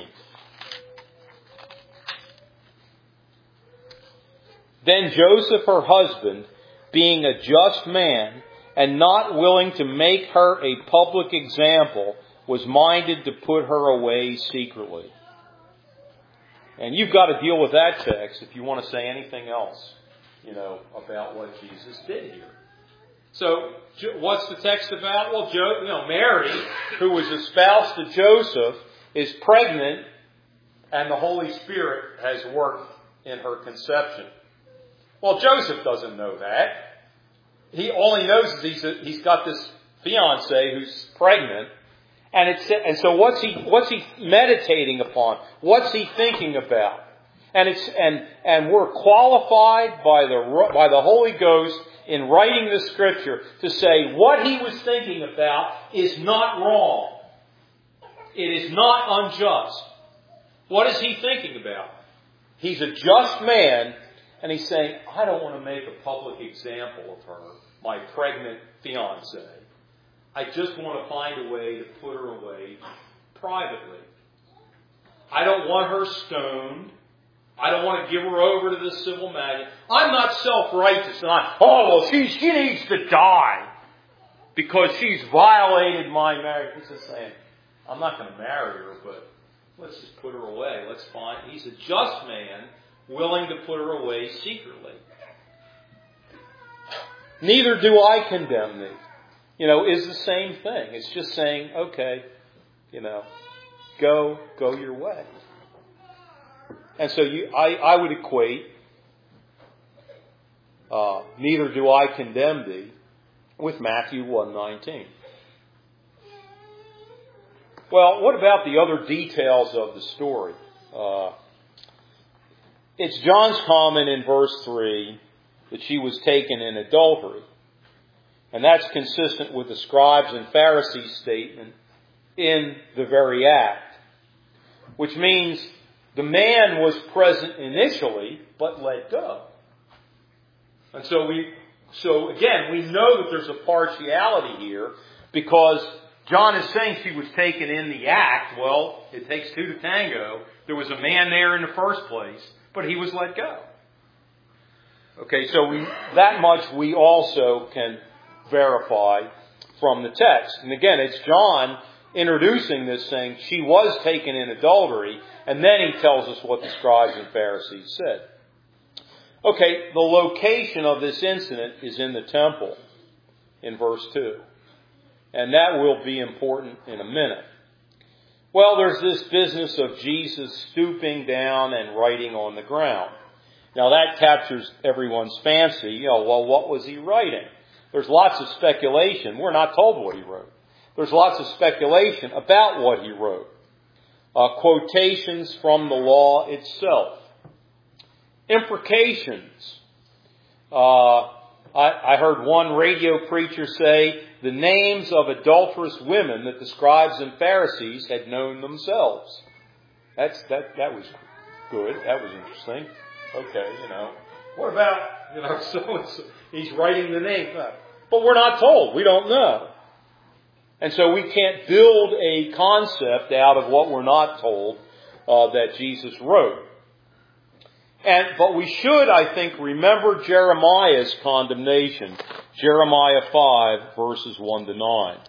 A: Then Joseph, her husband, being a just man and not willing to make her a public example, was minded to put her away secretly. And you've got to deal with that text if you want to say anything else, about what Jesus did here. So, what's the text about? Well, Mary, who was espoused to Joseph, is pregnant, and the Holy Spirit has worked in her conception. Well, Joseph doesn't know that. All he knows is he's got this fiancée who's pregnant, and so what's he meditating upon? What's he thinking about? And we're qualified by the Holy Ghost in writing the Scripture to say what he was thinking about is not wrong. It is not unjust. What is he thinking about? He's a just man, and he's saying, I don't want to make a public example of her, my pregnant fiancée. I just want to find a way to put her away privately. I don't want her stoned. I don't want to give her over to the civil magistrate. I'm not self-righteous. She needs to die because she's violated my marriage. He's just saying, I'm not going to marry her, but let's just put her away. He's a just man willing to put her away secretly. Neither do I condemn thee. Is the same thing. It's just saying, okay, go your way. And so I would equate, neither do I condemn thee, with Matthew 1:19. Well, what about the other details of the story? It's John's comment in verse 3 that she was taken in adultery. And that's consistent with the scribes and Pharisees' statement in the very act. Which means the man was present initially, but let go. And so again, we know that there's a partiality here because John is saying she was taken in the act. Well, it takes two to tango. There was a man there in the first place, but he was let go. Okay, so that much we also can verify from the text. And again, it's John introducing this saying she was taken in adultery, and then he tells us what the scribes and Pharisees said. Okay, the location of this incident is in the temple in verse 2. And that will be important in a minute. Well, there's this business of Jesus stooping down and writing on the ground. Now that captures everyone's fancy. What was he writing? There's lots of speculation. We're not told what he wrote. There's lots of speculation about what he wrote. Quotations from the law itself. Imprecations. I heard one radio preacher say the names of adulterous women that the scribes and Pharisees had known themselves. That was good. That was interesting. Okay, What about, so he's writing the name. But we're not told. We don't know. And so we can't build a concept out of what we're not told that Jesus wrote. But we should, I think, remember Jeremiah's condemnation. Jeremiah 5, verses 1 to 9.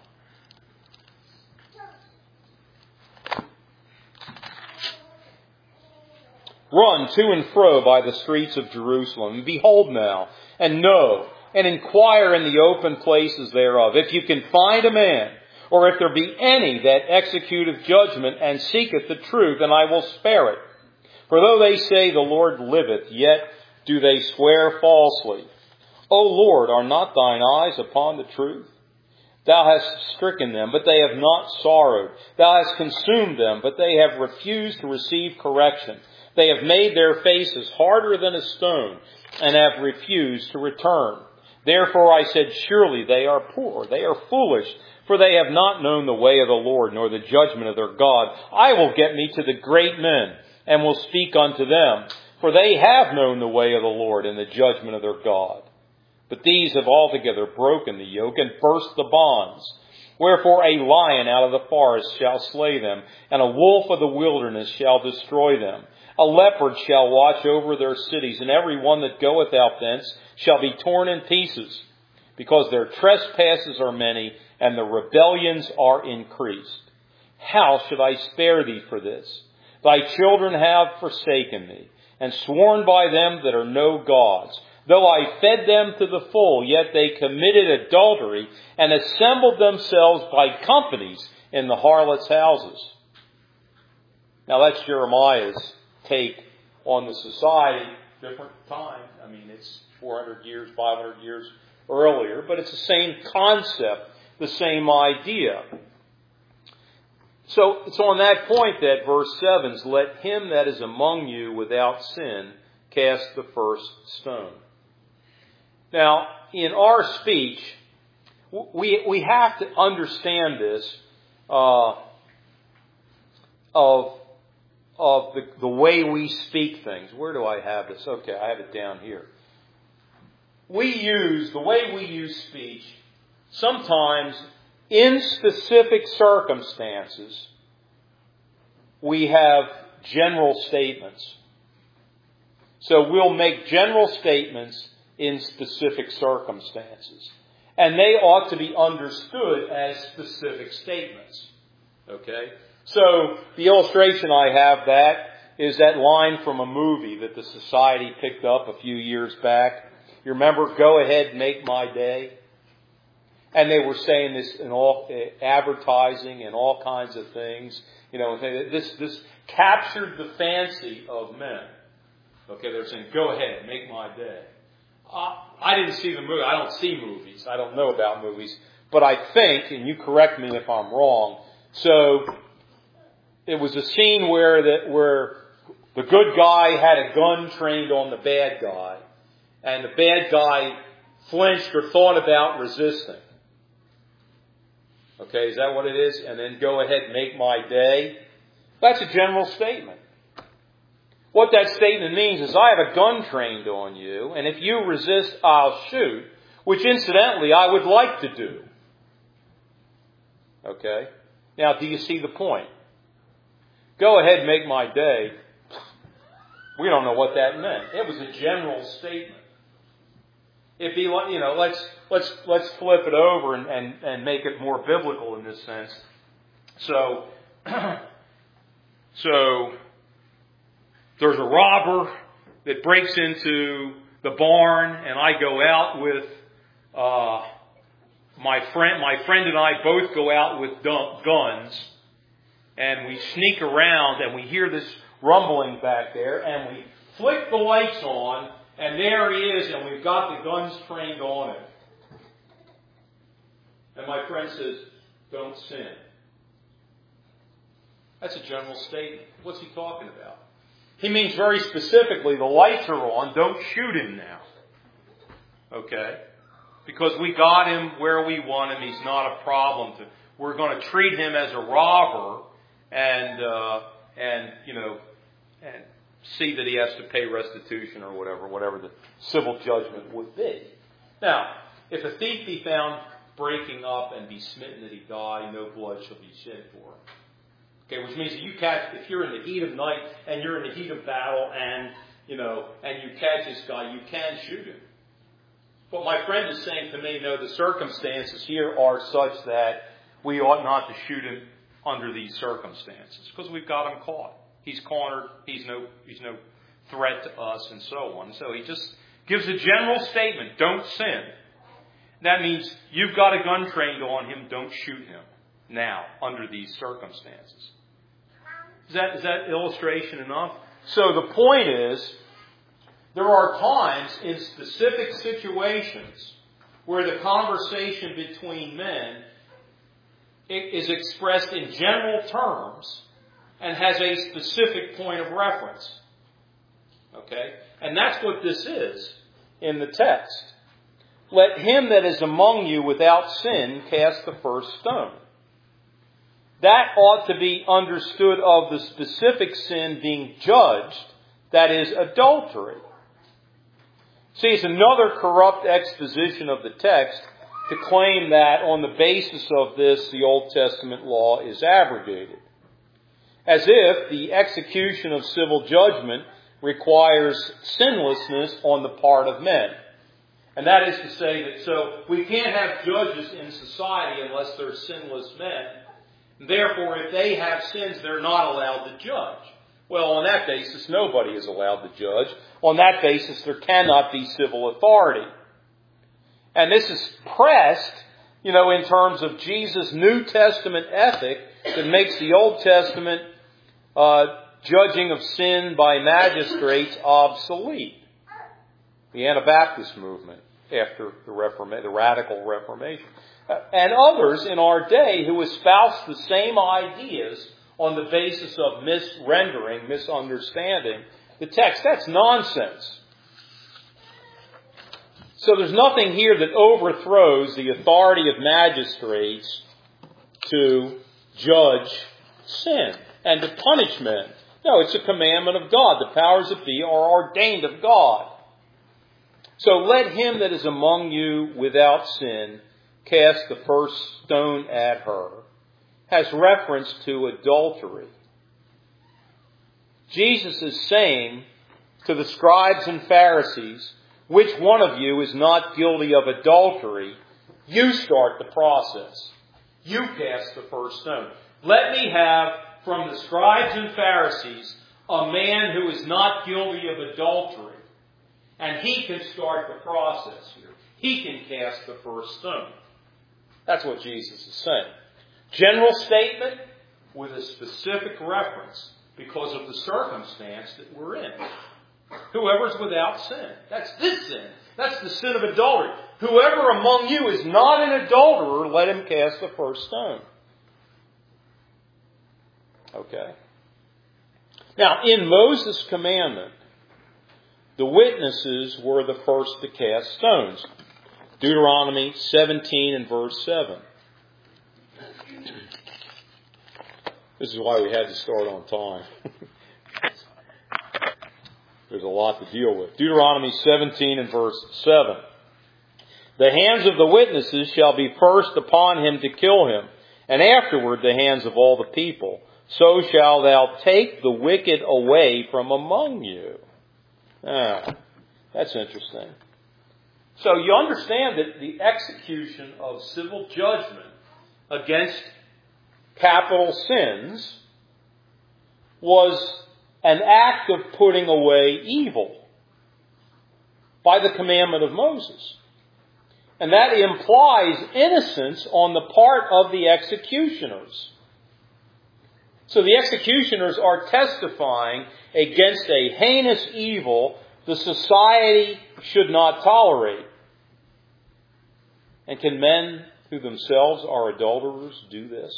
A: Run to and fro by the streets of Jerusalem, and behold now, and know, and inquire in the open places thereof, if you can find a man, or if there be any that executeth judgment, and seeketh the truth, and I will spare it. For though they say the Lord liveth, yet do they swear falsely. O Lord, are not thine eyes upon the truth? Thou hast stricken them, but they have not sorrowed. Thou hast consumed them, but they have refused to receive correction. They have made their faces harder than a stone, and have refused to return. Therefore I said, surely they are poor, they are foolish, for they have not known the way of the Lord, nor the judgment of their God. I will get me to the great men, and will speak unto them, for they have known the way of the Lord, and the judgment of their God. But these have altogether broken the yoke, and burst the bonds. Wherefore a lion out of the forest shall slay them, and a wolf of the wilderness shall destroy them. A leopard shall watch over their cities, and every one that goeth out thence shall be torn in pieces, because their trespasses are many, and the rebellions are increased. How should I spare thee for this? Thy children have forsaken thee, and sworn by them that are no gods. Though I fed them to the full, yet they committed adultery, and assembled themselves by companies in the harlots' houses. Now that's Jeremiah's take on the society, different time. I mean, it's 400 years, 500 years earlier, but it's the same concept, the same idea. So it's on that point that verse 7 is, let him that is among you without sin cast the first stone. Now, in our speech, we have to understand this of the way we speak things. Where do I have this? Okay, I have it down here. The way we use speech, sometimes in specific circumstances, we have general statements. So we'll make general statements in specific circumstances. And they ought to be understood as specific statements. Okay? So the illustration I have that is that line from a movie that the Society picked up a few years back. You remember, go ahead, make my day? And they were saying this in all advertising and all kinds of things. You know, this captured the fancy of men. Okay, they're saying, go ahead, make my day. I didn't see the movie. I don't see movies. I don't know about movies. But I think, and you correct me if I'm wrong, so it was a scene where the good guy had a gun trained on the bad guy. And the bad guy flinched or thought about resisting. Okay, is that what it is? And then go ahead and make my day. That's a general statement. What that statement means is I have a gun trained on you, and if you resist, I'll shoot, which incidentally I would like to do. Okay? Now, do you see the point? Go ahead and make my day. We don't know what that meant. It was a general statement. If he, let's flip it over and make it more biblical in this sense. So there's a robber that breaks into the barn, and I go out with my friend. My friend and I both go out with guns, and we sneak around, and we hear this rumbling back there, and we flick the lights on. And there he is, and we've got the guns trained on him. And my friend says, don't sin. That's a general statement. What's he talking about? He means very specifically, the lights are on, don't shoot him now. Okay? Because we got him where we want him, he's not a problem. We're going to treat him as a robber and see that he has to pay restitution or whatever the civil judgment would be. Now, if a thief be found breaking up and be smitten that he die, no blood shall be shed for him. Okay, which means that if you're in the heat of night and you're in the heat of battle and you catch this guy, you can shoot him. But my friend is saying to me, no, the circumstances here are such that we ought not to shoot him under these circumstances because we've got him caught. He's cornered. He's no threat to us, and so on. So he just gives a general statement: don't sin. That means you've got a gun trained on him. Don't shoot him now under these circumstances. Is that illustration enough? So the point is, there are times in specific situations where the conversation between men is expressed in general terms and has a specific point of reference. Okay? And that's what this is in the text. Let him that is among you without sin cast the first stone. That ought to be understood of the specific sin being judged, that is, adultery. See, it's another corrupt exposition of the text to claim that on the basis of this, the Old Testament law is abrogated. As if the execution of civil judgment requires sinlessness on the part of men. And that is to say that so we can't have judges in society unless they're sinless men. Therefore, if they have sins, they're not allowed to judge. Well, on that basis, nobody is allowed to judge. On that basis, there cannot be civil authority. And this is pressed, in terms of Jesus' New Testament ethic that makes the Old Testament judging of sin by magistrates obsolete. The Anabaptist movement after the Radical Reformation. And others in our day who espouse the same ideas on the basis of misunderstanding the text. That's nonsense. So there's nothing here that overthrows the authority of magistrates to judge sin and to punish men. No, it's a commandment of God. The powers that be are ordained of God. So let him that is among you without sin cast the first stone at her. Has reference to adultery. Jesus is saying to the scribes and Pharisees, which one of you is not guilty of adultery? You start the process. You cast the first stone. Let me have from the scribes and Pharisees a man who is not guilty of adultery. And he can start the process here. He can cast the first stone. That's what Jesus is saying. General statement with a specific reference because of the circumstance that we're in. Whoever's without sin. That's this sin. That's the sin of adultery. Whoever among you is not an adulterer, let him cast the first stone. Okay. Now, in Moses' commandment, the witnesses were the first to cast stones. Deuteronomy 17 and verse 7. This is why we had to start on time. There's a lot to deal with. Deuteronomy 17 and verse 7. The hands of the witnesses shall be first upon him to kill him, and afterward the hands of all the people. So shalt thou take the wicked away from among you. That's interesting. So you understand that the execution of civil judgment against capital sins was an act of putting away evil by the commandment of Moses. And that implies innocence on the part of the executioners. So the executioners are testifying against a heinous evil the society should not tolerate. And can men who themselves are adulterers do this?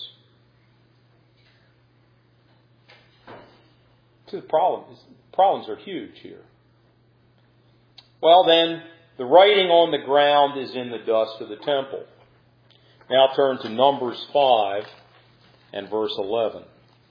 A: The problems are huge here. Well then, the writing on the ground is in the dust of the temple. Now turn to Numbers 5 and verse 11.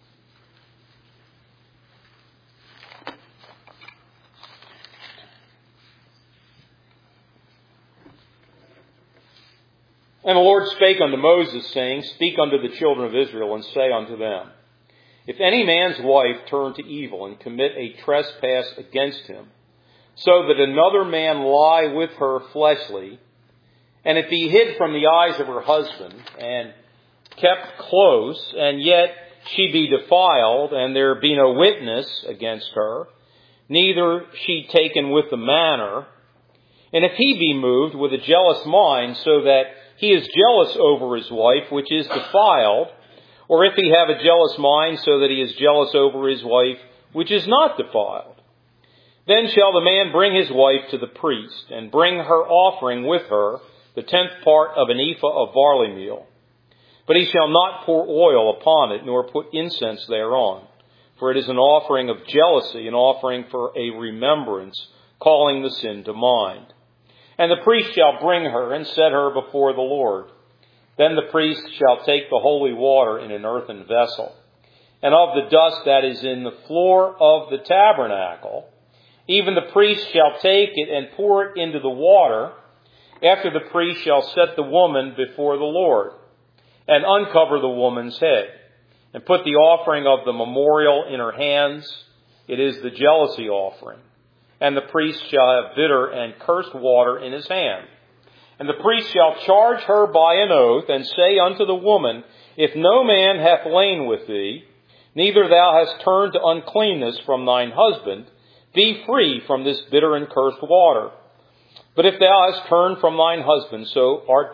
A: And the Lord spake unto Moses, saying, Speak unto the children of Israel, and say unto them, If any man's wife turn to evil, and commit a trespass against him, so that another man lie with her fleshly, and it be hid from the eyes of her husband, and kept close, and yet she be defiled, and there be no witness against her, neither she taken with the manner, and if he be moved with a jealous mind, so that he is jealous over his wife, which is defiled, or if he have a jealous mind, so that he is jealous over his wife, which is not defiled, then shall the man bring his wife to the priest, and bring her offering with her, the 10th part of an ephah of barley meal. But he shall not pour oil upon it, nor put incense thereon, for it is an offering of jealousy, an offering for a remembrance, calling the sin to mind. And the priest shall bring her, and set her before the Lord. Then the priest shall take the holy water in an earthen vessel, and of the dust that is in the floor of the tabernacle, even the priest shall take it and pour it into the water. After the priest shall set the woman before the Lord, and uncover the woman's head, and put the offering of the memorial in her hands. It is the jealousy offering. And the priest shall have bitter and cursed water in his hand. And the priest shall charge her by an oath, and say unto the woman, If no man hath lain with thee, neither thou hast turned to uncleanness from thine husband, be free from this bitter and cursed water. But if thou hast turned from thine husband, so art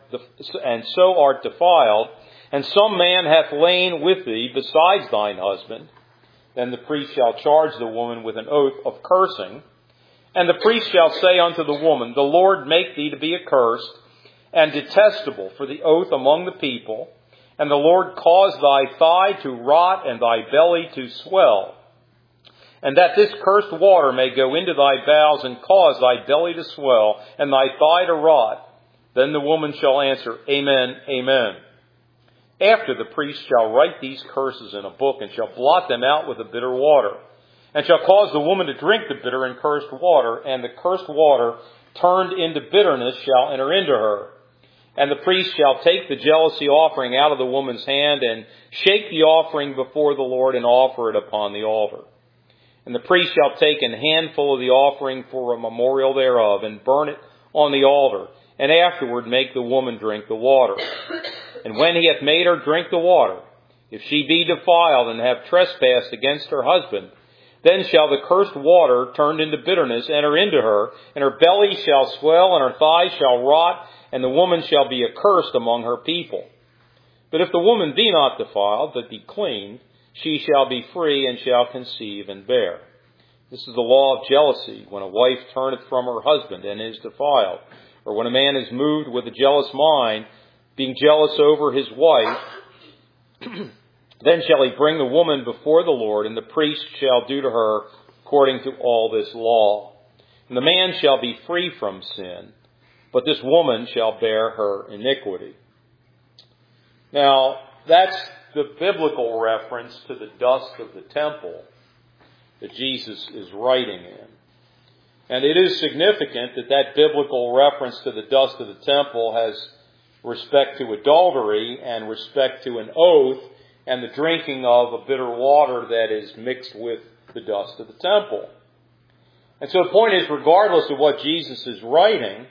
A: defiled, and some man hath lain with thee besides thine husband, then the priest shall charge the woman with an oath of cursing. And the priest shall say unto the woman, The Lord make thee to be accursed and detestable for the oath among the people, and the Lord cause thy thigh to rot and thy belly to swell, and that this cursed water may go into thy bowels and cause thy belly to swell and thy thigh to rot. Then the woman shall answer, Amen, Amen. After the priest shall write these curses in a book, and shall blot them out with the bitter water, and shall cause the woman to drink the bitter and cursed water, and the cursed water turned into bitterness shall enter into her. And the priest shall take the jealousy offering out of the woman's hand, and shake the offering before the Lord, and offer it upon the altar. And the priest shall take an handful of the offering for a memorial thereof, and burn it on the altar, and afterward make the woman drink the water. And when he hath made her drink the water, if she be defiled and have trespassed against her husband, then shall the cursed water turned into bitterness enter into her, and her belly shall swell, and her thighs shall rot, and the woman shall be accursed among her people. But if the woman be not defiled, but be clean, she shall be free, and shall conceive and bear. This is the law of jealousy, when a wife turneth from her husband and is defiled, or when a man is moved with a jealous mind, being jealous over his wife, then shall he bring the woman before the Lord, and the priest shall do to her according to all this law. And the man shall be free from sin, but this woman shall bear her iniquity. Now, that's the biblical reference to the dust of the temple that Jesus is writing in. And it is significant that that biblical reference to the dust of the temple has respect to adultery and respect to an oath and the drinking of a bitter water that is mixed with the dust of the temple. And so the point is, regardless of what Jesus is writing,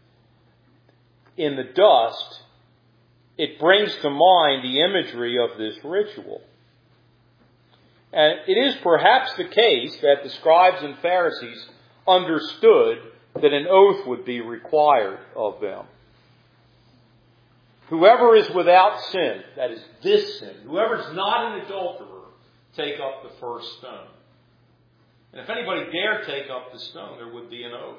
A: in the dust, it brings to mind the imagery of this ritual. And it is perhaps the case that the scribes and Pharisees understood that an oath would be required of them. Whoever is without sin, that is this sin, whoever is not an adulterer, take up the first stone. And if anybody dare take up the stone, there would be an oath.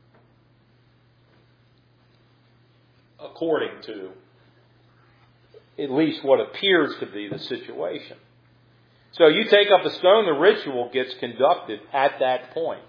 A: According to at least what appears to be the situation. So you take up a stone, the ritual gets conducted at that point.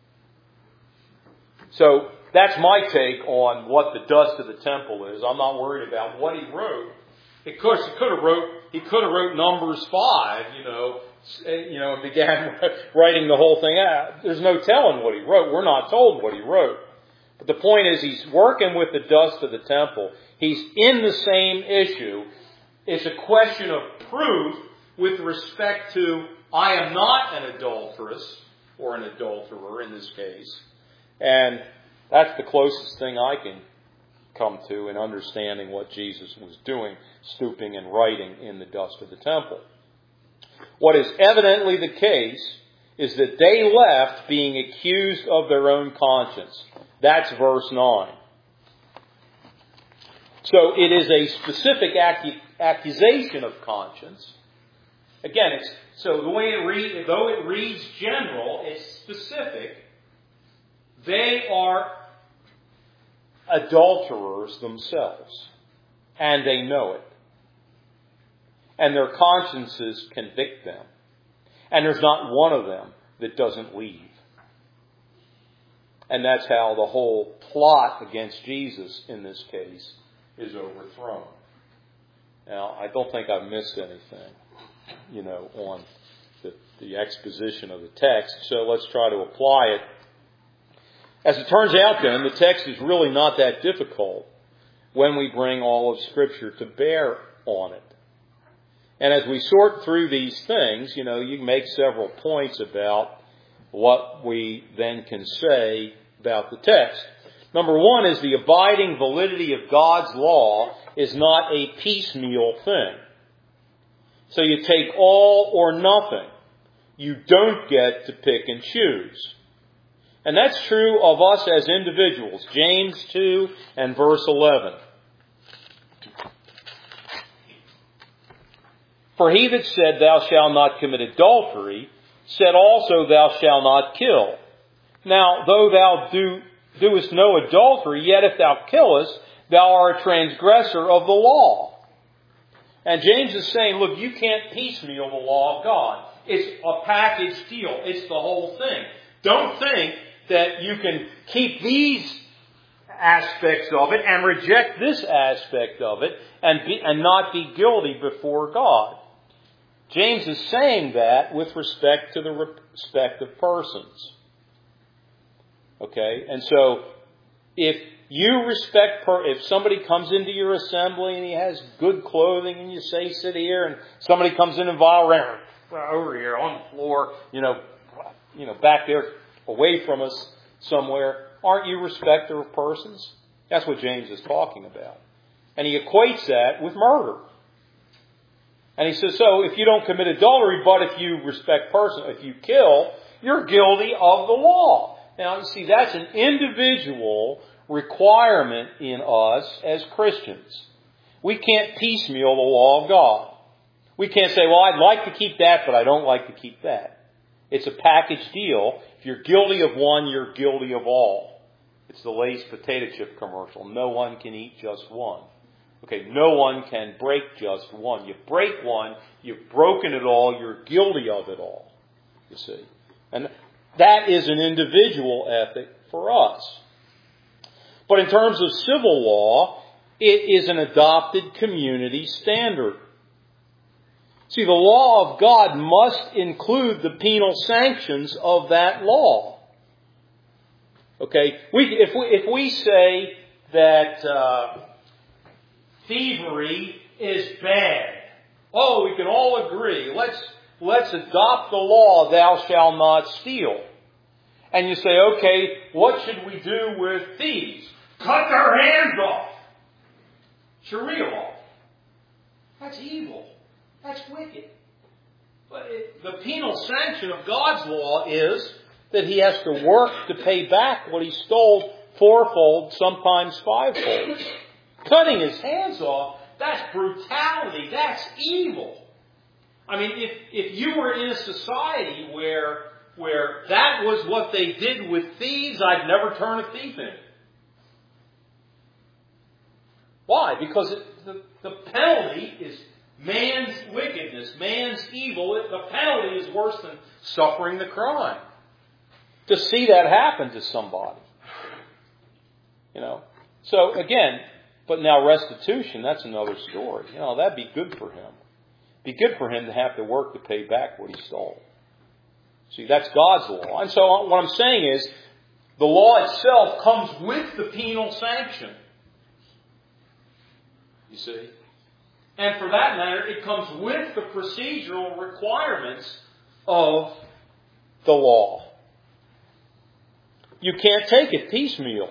A: So that's my take on what the dust of the temple is. I'm not worried about what he wrote. Of course, he could have wrote Numbers 5, and began writing the whole thing out. There's no telling what he wrote. We're not told what he wrote. But the point is, he's working with the dust of the temple. He's in the same issue. It's a question of proof with respect to, I am not an adulteress, or an adulterer in this case. And that's the closest thing I can come to in understanding what Jesus was doing, stooping and writing in the dust of the temple. What is evidently the case is that they left being accused of their own conscience. That's verse 9. So it is a specific accusation of conscience. Again, though it reads general, it's specific. They are adulterers themselves, and they know it. And their consciences convict them. And there's not one of them that doesn't leave. And that's how the whole plot against Jesus in this case is overthrown. Now, I don't think I've missed anything, on the exposition of the text. So let's try to apply it. As it turns out then, the text is really not that difficult when we bring all of Scripture to bear on it. And as we sort through these things, you can make several points about what we then can say about the text. Number one is the abiding validity of God's law is not a piecemeal thing. So you take all or nothing. You don't get to pick and choose. And that's true of us as individuals. James 2 and verse 11. For he that said, Thou shalt not commit adultery, said also, Thou shalt not kill. Now, though thou doest no adultery, yet if thou killest, thou art a transgressor of the law. And James is saying, look, you can't piecemeal the law of God. It's a package deal. It's the whole thing. Don't think that you can keep these aspects of it and reject this aspect of it and not be guilty before God. James is saying that with respect to the respective persons. Okay? And so, if you respect, if somebody comes into your assembly and he has good clothing and you say, sit here, and somebody comes in and vile around over here on the floor, back there away from us somewhere, aren't you respecter of persons? That's what James is talking about. And he equates that with murder. And he says, so if you don't commit adultery, but if you respect persons, if you kill, you're guilty of the law. Now, you see, that's an individual requirement in us as Christians. We can't piecemeal the law of God. We can't say, well, I'd like to keep that, but I don't like to keep that. It's a package deal. If you're guilty of one, you're guilty of all. It's the Lay's potato chip commercial. No one can eat just one. Okay, no one can break just one. You break one, you've broken it all, you're guilty of it all. You see. And that is an individual ethic for us. But in terms of civil law, it is an adopted community standard. See, the law of God must include the penal sanctions of that law. Okay, if we say that thievery is bad, we can all agree. Let's adopt the law, thou shalt not steal. And you say, okay, what should we do with thieves? Cut their hands off. Sharia law. That's evil. That's wicked. But the penal sanction of God's law is that he has to work to pay back what he stole fourfold, sometimes fivefold. Cutting his hands off, that's brutality. That's evil. I mean, if you were in a society where that was what they did with thieves, I'd never turn a thief in. Why? Because the penalty is man's wickedness, man's evil. The penalty is worse than suffering the crime. To see that happen to somebody. So again, but now restitution, that's another story. That'd be good for him. Be good for him to have to work to pay back what he stole. See, that's God's law. And so what I'm saying is, the law itself comes with the penal sanction. You see? And for that matter, it comes with the procedural requirements of the law. You can't take it piecemeal.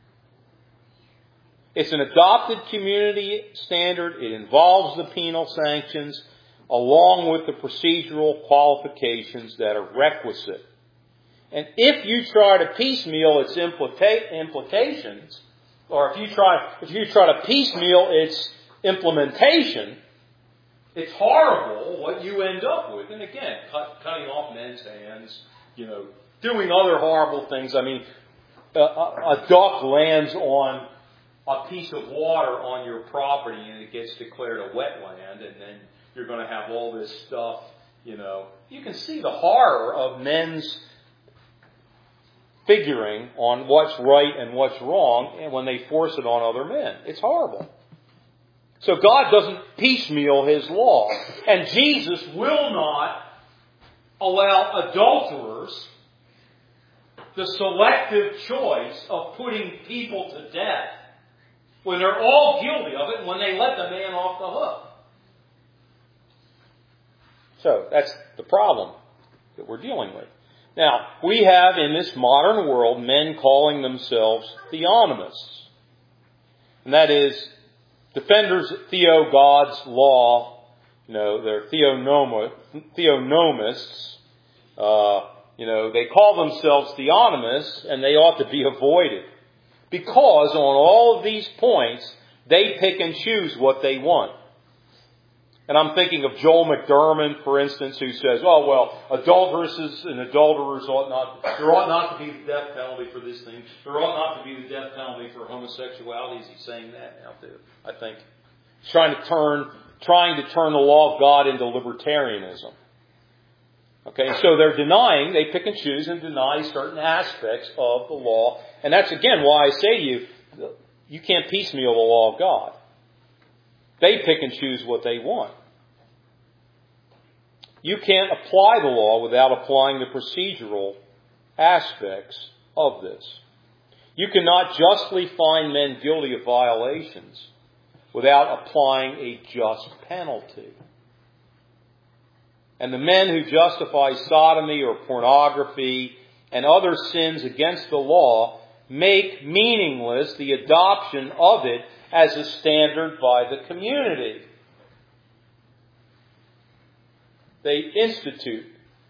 A: It's an adopted community standard. It involves the penal sanctions along with the procedural qualifications that are requisite. And if you try to piecemeal its implications, or if you try to piecemeal its implementation, it's horrible what you end up with. And again, cutting off men's hands, doing other horrible things. I mean, a duck lands on a piece of water on your property and it gets declared a wetland, and then you're going to have all this stuff, You can see the horror of men's figuring on what's right and what's wrong, and when they force it on other men. It's horrible. So God doesn't piecemeal his law. And Jesus will not allow adulterers the selective choice of putting people to death when they're all guilty of it and when they let the man off the hook. So that's the problem that we're dealing with. Now, we have in this modern world men calling themselves theonomists. And that is defenders of God's law, they're theonomists. They call themselves theonomists, and they ought to be avoided. Because on all of these points, they pick and choose what they want. And I'm thinking of Joel McDermott, for instance, who says, adulteresses and adulterers there ought not to be the death penalty for this thing. There ought not to be the death penalty for homosexuality. Is he saying that now too? I think he's trying to turn the law of God into libertarianism. Okay, so they pick and choose and deny certain aspects of the law. And that's again why I say to you, you can't piecemeal the law of God. They pick and choose what they want. You can't apply the law without applying the procedural aspects of this. You cannot justly find men guilty of violations without applying a just penalty. And the men who justify sodomy or pornography and other sins against the law make meaningless the adoption of it as a standard by the community. They institute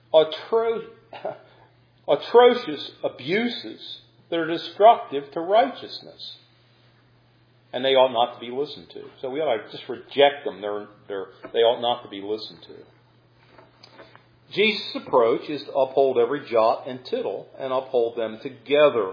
A: atrocious abuses that are destructive to righteousness. And they ought not to be listened to. So we ought to just reject them. They ought not to be listened to. Jesus' approach is to uphold every jot and tittle and uphold them together.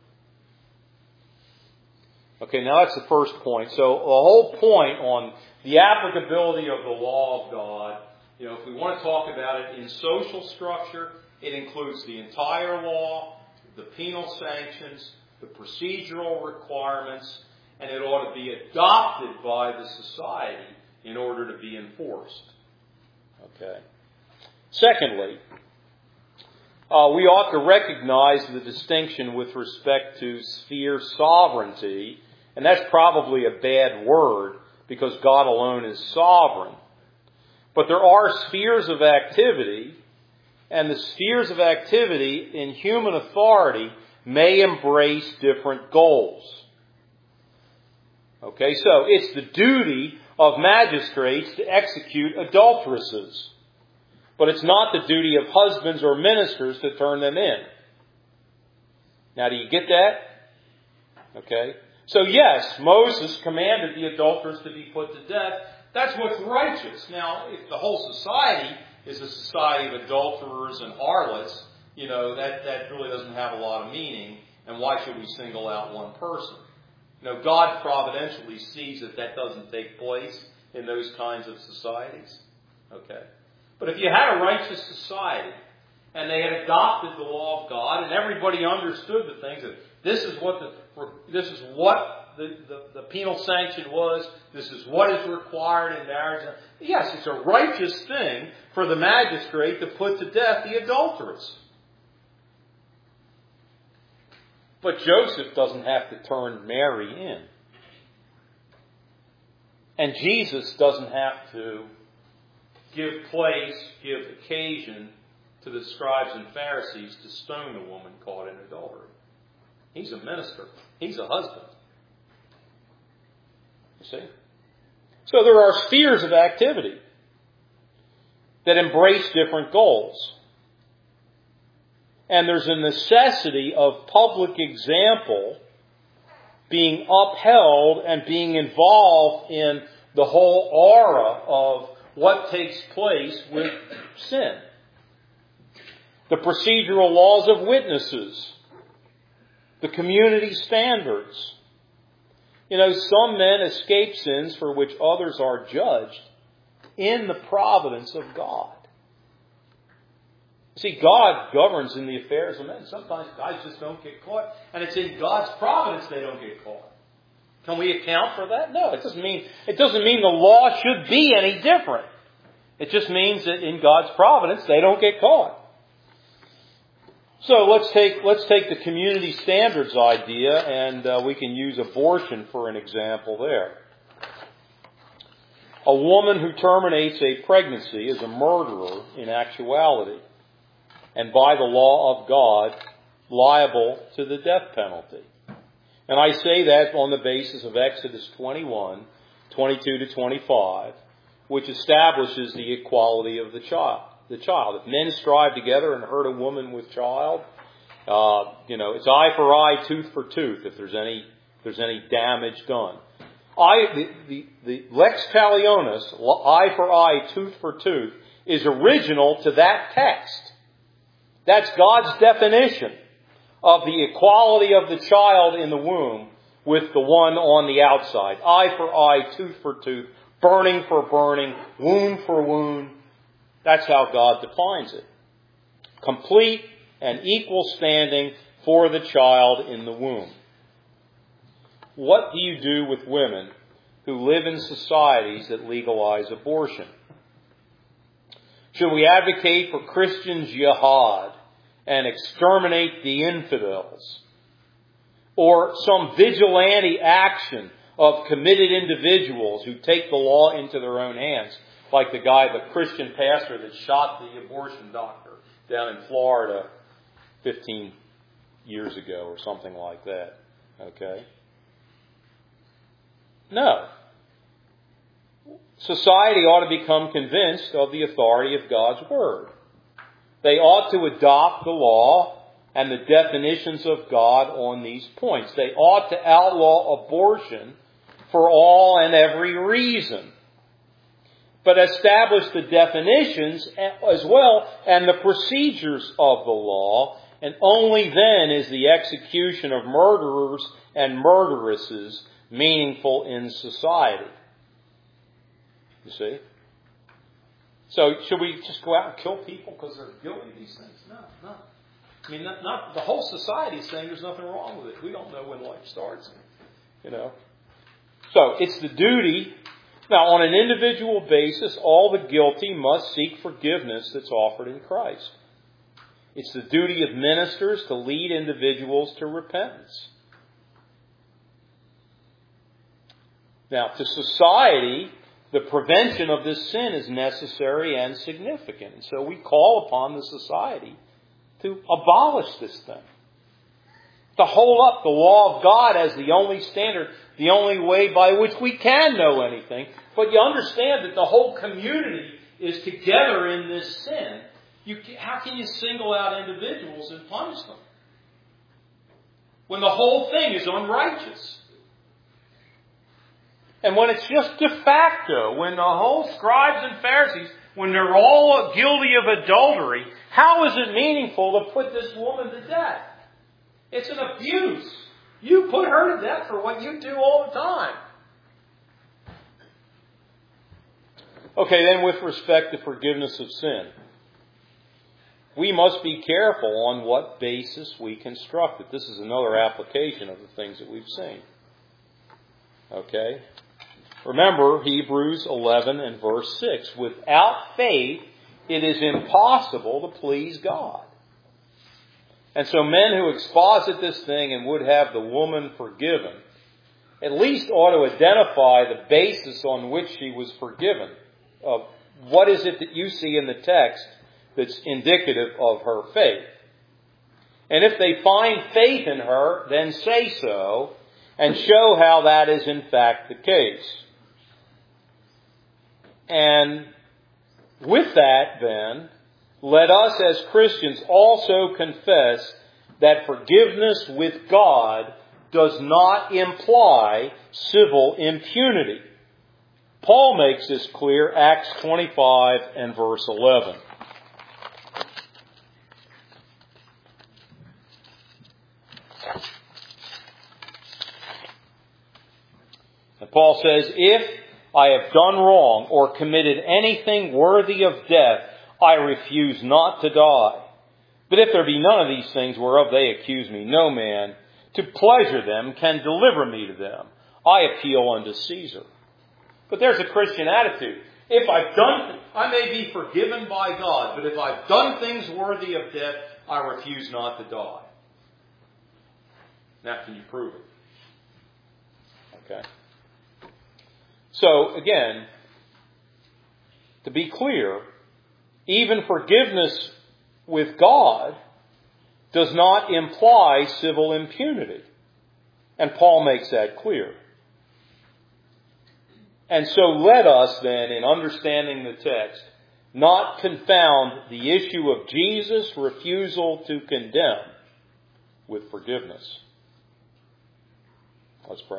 A: Okay, now that's the first point. So the whole point on the applicability of the law of God, if we want to talk about it in social structure, it includes the entire law, the penal sanctions, the procedural requirements, and it ought to be adopted by the society in order to be enforced. Okay. Secondly, we ought to recognize the distinction with respect to sphere sovereignty, and that's probably a bad word because God alone is sovereign. But there are spheres of activity, and the spheres of activity in human authority may embrace different goals. Okay, so it's the duty of magistrates to execute adulteresses. But it's not the duty of husbands or ministers to turn them in. Now, do you get that? Okay. So yes, Moses commanded the adulterers to be put to death. That's what's righteous. Now, if the whole society is a society of adulterers and harlots, that really doesn't have a lot of meaning. And why should we single out one person? God providentially sees that doesn't take place in those kinds of societies. Okay. But if you had a righteous society and they had adopted the law of God and everybody understood the things that this is what the penal sanction was, this is what is required in marriage. Yes, it's a righteous thing for the magistrate to put to death the adulteress. But Joseph doesn't have to turn Mary in. And Jesus doesn't have to give occasion to the scribes and Pharisees to stone the woman caught in adultery. He's a minister. He's a husband. You see? So there are spheres of activity that embrace different goals. And there's a necessity of public example being upheld and being involved in the whole aura of what takes place with sin. The procedural laws of witnesses. The community standards. Some men escape sins for which others are judged in the providence of God. See, God governs in the affairs of men. Sometimes guys just don't get caught. And it's in God's providence they don't get caught. Can we account for that? No, it doesn't mean the law should be any different. It just means that in God's providence they don't get caught. So let's take the community standards idea, and we can use abortion for an example there. A woman who terminates a pregnancy is a murderer in actuality, and by the law of God, liable to the death penalty. And I say that on the basis of Exodus 21, 22 to 25, which establishes the equality of the child. If men strive together and hurt a woman with child, it's eye for eye, tooth for tooth. If there's any damage done, the lex talionis, eye for eye, tooth for tooth, is original to that text. That's God's definition of the equality of the child in the womb with the one on the outside. Eye for eye, tooth for tooth, burning for burning, wound for wound. That's how God defines it. Complete and equal standing for the child in the womb. What do you do with women who live in societies that legalize abortion? Should we advocate for Christian jihad and exterminate the infidels? Or some vigilante action of committed individuals who take the law into their own hands, like the Christian pastor that shot the abortion doctor down in Florida 15 years ago or something like that? Okay? No. Society ought to become convinced of the authority of God's Word. They ought to adopt the law and the definitions of God on these points. They ought to outlaw abortion for all and every reason, but establish the definitions as well and the procedures of the law, and only then is the execution of murderers and murderesses meaningful in society. You see? So should we just go out and kill people because they're guilty of these things? No. I mean, not the whole society is saying there's nothing wrong with it. We don't know when life starts. So it's the duty. Now, on an individual basis, all the guilty must seek forgiveness that's offered in Christ. It's the duty of ministers to lead individuals to repentance. Now, to society, the prevention of this sin is necessary and significant. And so we call upon the society to abolish this thing. To hold up the law of God as the only standard, the only way by which we can know anything. But you understand that the whole community is together in this sin. How can you single out individuals and punish them when the whole thing is unrighteous? And when it's just de facto, when the whole scribes and Pharisees, when they're all guilty of adultery, how is it meaningful to put this woman to death? It's an abuse. You put her to death for what you do all the time. Okay, then with respect to forgiveness of sin, we must be careful on what basis we construct it. This is another application of the things that we've seen. Okay? Remember Hebrews 11 and verse 6. Without faith, it is impossible to please God. And so men who exposit this thing and would have the woman forgiven, at least ought to identify the basis on which she was forgiven. What is it that you see in the text that's indicative of her faith? And if they find faith in her, then say so and show how that is in fact the case. And with that, then, let us as Christians also confess that forgiveness with God does not imply civil impunity. Paul makes this clear, Acts 25 and verse 11. And Paul says, if I have done wrong or committed anything worthy of death, I refuse not to die. But if there be none of these things whereof they accuse me, no man, to pleasure them, can deliver me to them. I appeal unto Caesar. But there's a Christian attitude. I may be forgiven by God, but if I've done things worthy of death, I refuse not to die. Now, can you prove it? Okay. So, again, to be clear, even forgiveness with God does not imply civil impunity. And Paul makes that clear. And so let us then, in understanding the text, not confound the issue of Jesus' refusal to condemn with forgiveness. Let's pray.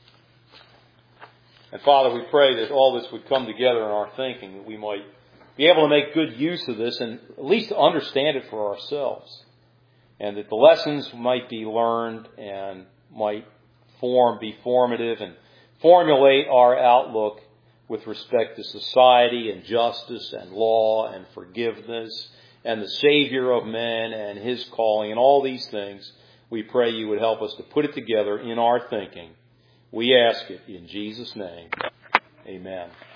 A: And Father, we pray that all this would come together in our thinking, that we might be able to make good use of this and at least understand it for ourselves. And that the lessons might be learned and might be formative and formulate our outlook with respect to society and justice and law and forgiveness and the Savior of men and His calling and all these things. We pray you would help us to put it together in our thinking. We ask it in Jesus' name. Amen.